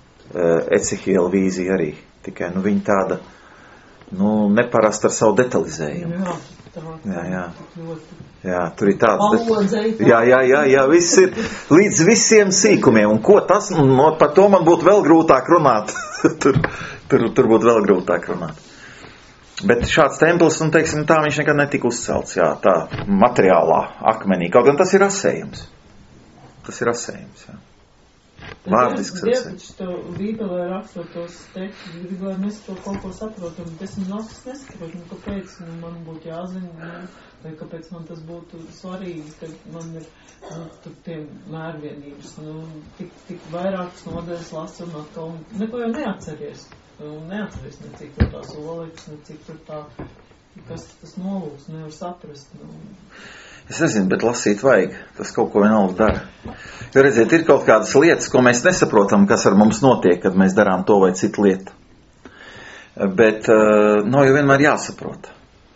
Ecehiela vīziju arī. Tikai, nu, viņi tāda, nu, neparasta ar savu detalizējumu. Jā, tā, jā, jā. ļoti. Jā, tur ir tāds. Palodzei, tā. Jā, jā, jā, jā, viss ir līdz visiem sīkumiem. Un ko tas, no, par to man būtu vēl grūtāk runāt. tur, tur, tur būtu vēl grūtāk runāt. Bet šāds templis, un teiksim tā, viņš nekad netika uzcelts, jā, tā materiālā akmenī. Kaut gan tas ir asējums. Tas ir asējums, jā. Vārdisks asējums. Dievs, to Bībelē rakstot tos tekstus, gribu, lai mēs to kaut ko saprotam, bet es nākas nesaprotu, nu, kāpēc nu, man būtu jāzina, vai kāpēc man tas būtu svarīgi, ka man ir, nu, tur tiem mērvienības, nu, tik, tik vairākas nodaļas lasu un atkal, neko jau neatceries. Un neatceries, ne cik tur tās olekts, ne cik tur tā, kas tas nolūks, nevar saprast. Nu. Es nezinu, bet lasīt vajag, tas kaut ko vienalga dara. Jo redziet, ir kaut kādas lietas, ko mēs nesaprotam, kas ar mums notiek, kad mēs darām to vai citu lietu. Bet uh, nav jau vienmēr jāsaprot.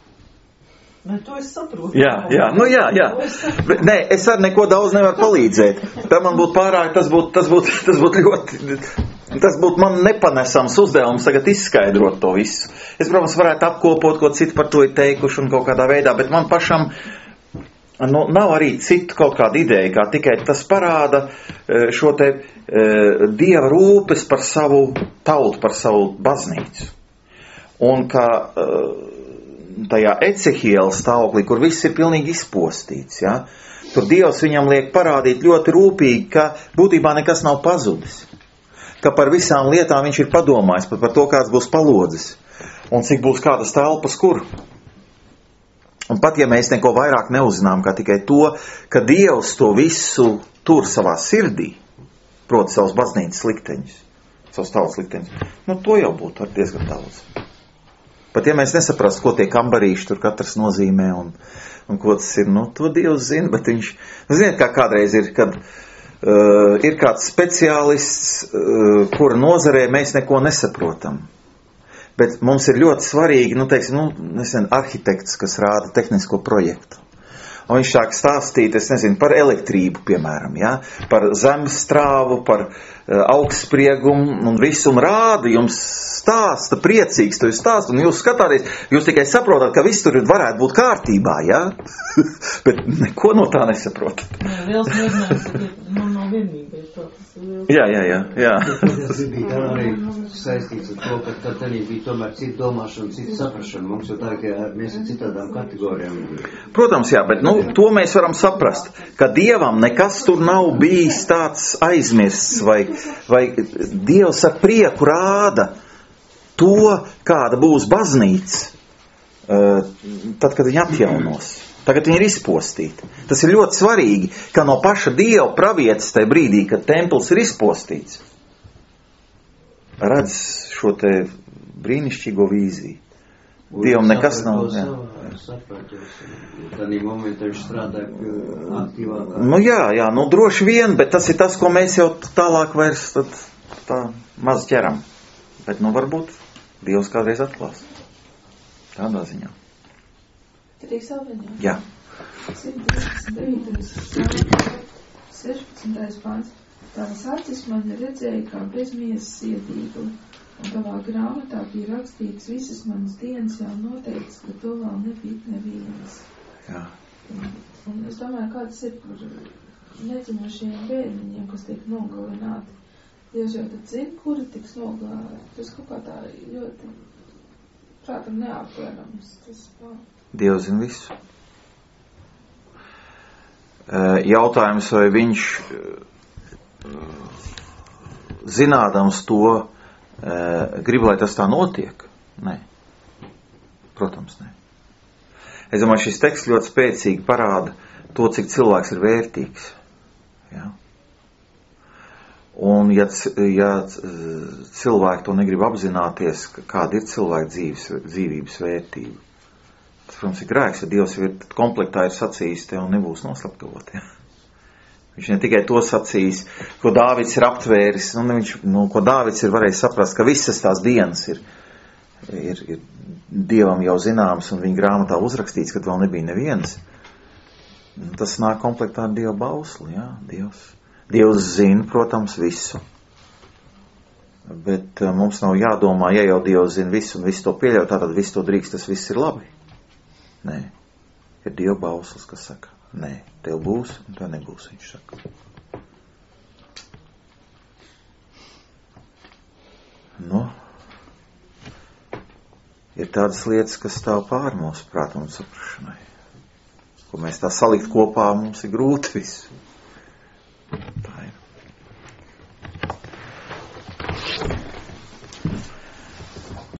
Nē, to es saprotu. Jā, jā, nu jā, jā. Bet, nē, es ar neko daudz nevaru palīdzēt. Tā man būtu pārāk, tas būtu, tas būtu, tas būtu ļoti, tas būtu man nepanesams uzdevums tagad izskaidrot to visu. Es, protams, varētu apkopot, ko citi par to ir teikuši un kaut kādā veidā, bet man pašam, nu, nav arī citu kaut kāda ideja, kā tikai tas parāda šo te uh, Dieva rūpes par savu tautu, par savu baznīcu. Un ka uh, tajā Ecehiela stāvoklī, kur viss ir pilnīgi izpostīts, ja? Tur Dievs viņam liek parādīt ļoti rūpīgi, ka būtībā nekas nav pazudis. Ka par visām lietām viņš ir padomājis, pat par to, kāds būs palodzis. Un cik būs kādas telpas, kur. Un pat ja mēs neko vairāk neuzinām, kā tikai to, ka Dievs to visu tur savā sirdī, proti savus baznīcas likteņus, savus tautas likteņus, nu to jau būtu ar diezgan daudz. Pat ja mēs nesaprastu, ko tie kambarīši tur katrs nozīmē un, un ko tas ir, nu, to Dievs zina, bet viņš, nu, ziniet, kā kādreiz ir, kad uh, ir kāds speciālists, uh, kura nozarē mēs neko nesaprotam. Bet mums ir ļoti svarīgi, nu, teiksim, nu, nesen arhitekts, kas rāda tehnisko projektu. Un viņš sāk stāstīt, es nezinu, par elektrību, piemēram, ja? Par zemes strāvu, par uh, augstspriegumu un visu, un rāda jums stāsta, priecīgs, to jūs stāst, un jūs skatāties, jūs tikai saprotat, ka viss tur varētu būt kārtībā, ja? Bet neko no tā nesaprotat. Jā, liels mēģinājums, ka man nav vienīgais to, tas ir liels. Jā, jā, jā, jā. Tas bija arī saistīts ar to, ka tad arī bija tomēr cita domāšana, cita saprašana. Mums jau tā, ka mēs ar citādām kategorijām. Protams, jā, bet nu, to mēs varam saprast, ka Dievam nekas tur nav bijis tāds aizmirsts, vai, vai Dievs ar prieku rāda to, kāda būs baznīca, tad, kad viņi atjaunos. Tagad viņi ir izpostīti. Tas ir ļoti svarīgi, ka no paša Dieva pravietis tajā brīdī, kad templis ir izpostīts, redz šo te brīnišķīgo vīziju. Dievam nekas nav. Jā. Tādī momentā viņš strādāja aktīvāk. Nu jā, jā, nu droši vien, bet tas ir tas, ko mēs jau tālāk vairs tad, tā maz ķeram. Bet nu varbūt Dievs kādreiz atklās. Tādā ziņā. Trīs alviņā. Jā. simt trīsdesmit devītais sešpadsmitais pāns. Tavas acis man redzēja kā bezmiesas iedīgli, un tavā grāmatā bija rakstīts visas manas dienas jau noteikts, ka to vēl nebija nevienas. Jā. Un, un es domāju, kā tas ir par nedzimušajiem bērniņiem, kas tiek nogalināti. Dievs jau tad zina, kuri tiks nogalināti. Tas kaut kā tā ļoti, prātam, neaptverams. Tas pār. Dievs zina visu. Jautājums, vai viņš zinādams to grib, lai tas tā notiek? Nē. Protams, nē. Es domāju, šis teksts ļoti spēcīgi parāda to, cik cilvēks ir vērtīgs. Ja? Un ja, ja cilvēki to negrib apzināties, kāda ir cilvēka dzīves, dzīvības vērtība, tas, protams, ir grēks, ja Dievs ir komplektā ir sacījis, tev nebūs noslapkavot. Ja? Viņš ne tikai to sacījis, ko Dāvids ir aptvēris, nu, viņš, nu, ko Dāvids ir varējis saprast, ka visas tās dienas ir, ir, ir Dievam jau zināms un viņa grāmatā uzrakstīts, kad vēl nebija nevienas. Tas nāk komplektā ar Dieva bausli, jā, Dievs. Dievs zina, protams, visu. Bet uh, mums nav jādomā, ja jau Dievs zina visu un visu to pieļauj, tātad visu to drīkst, tas viss ir labi. Nē, ir Dieva bauslis, kas saka, nē, tev būs un tev nebūs, viņš saka. Nu, ir tādas lietas, kas stāv pār mūsu prātu un saprašanai, ko mēs tā salikt kopā, mums ir grūti visu. Tā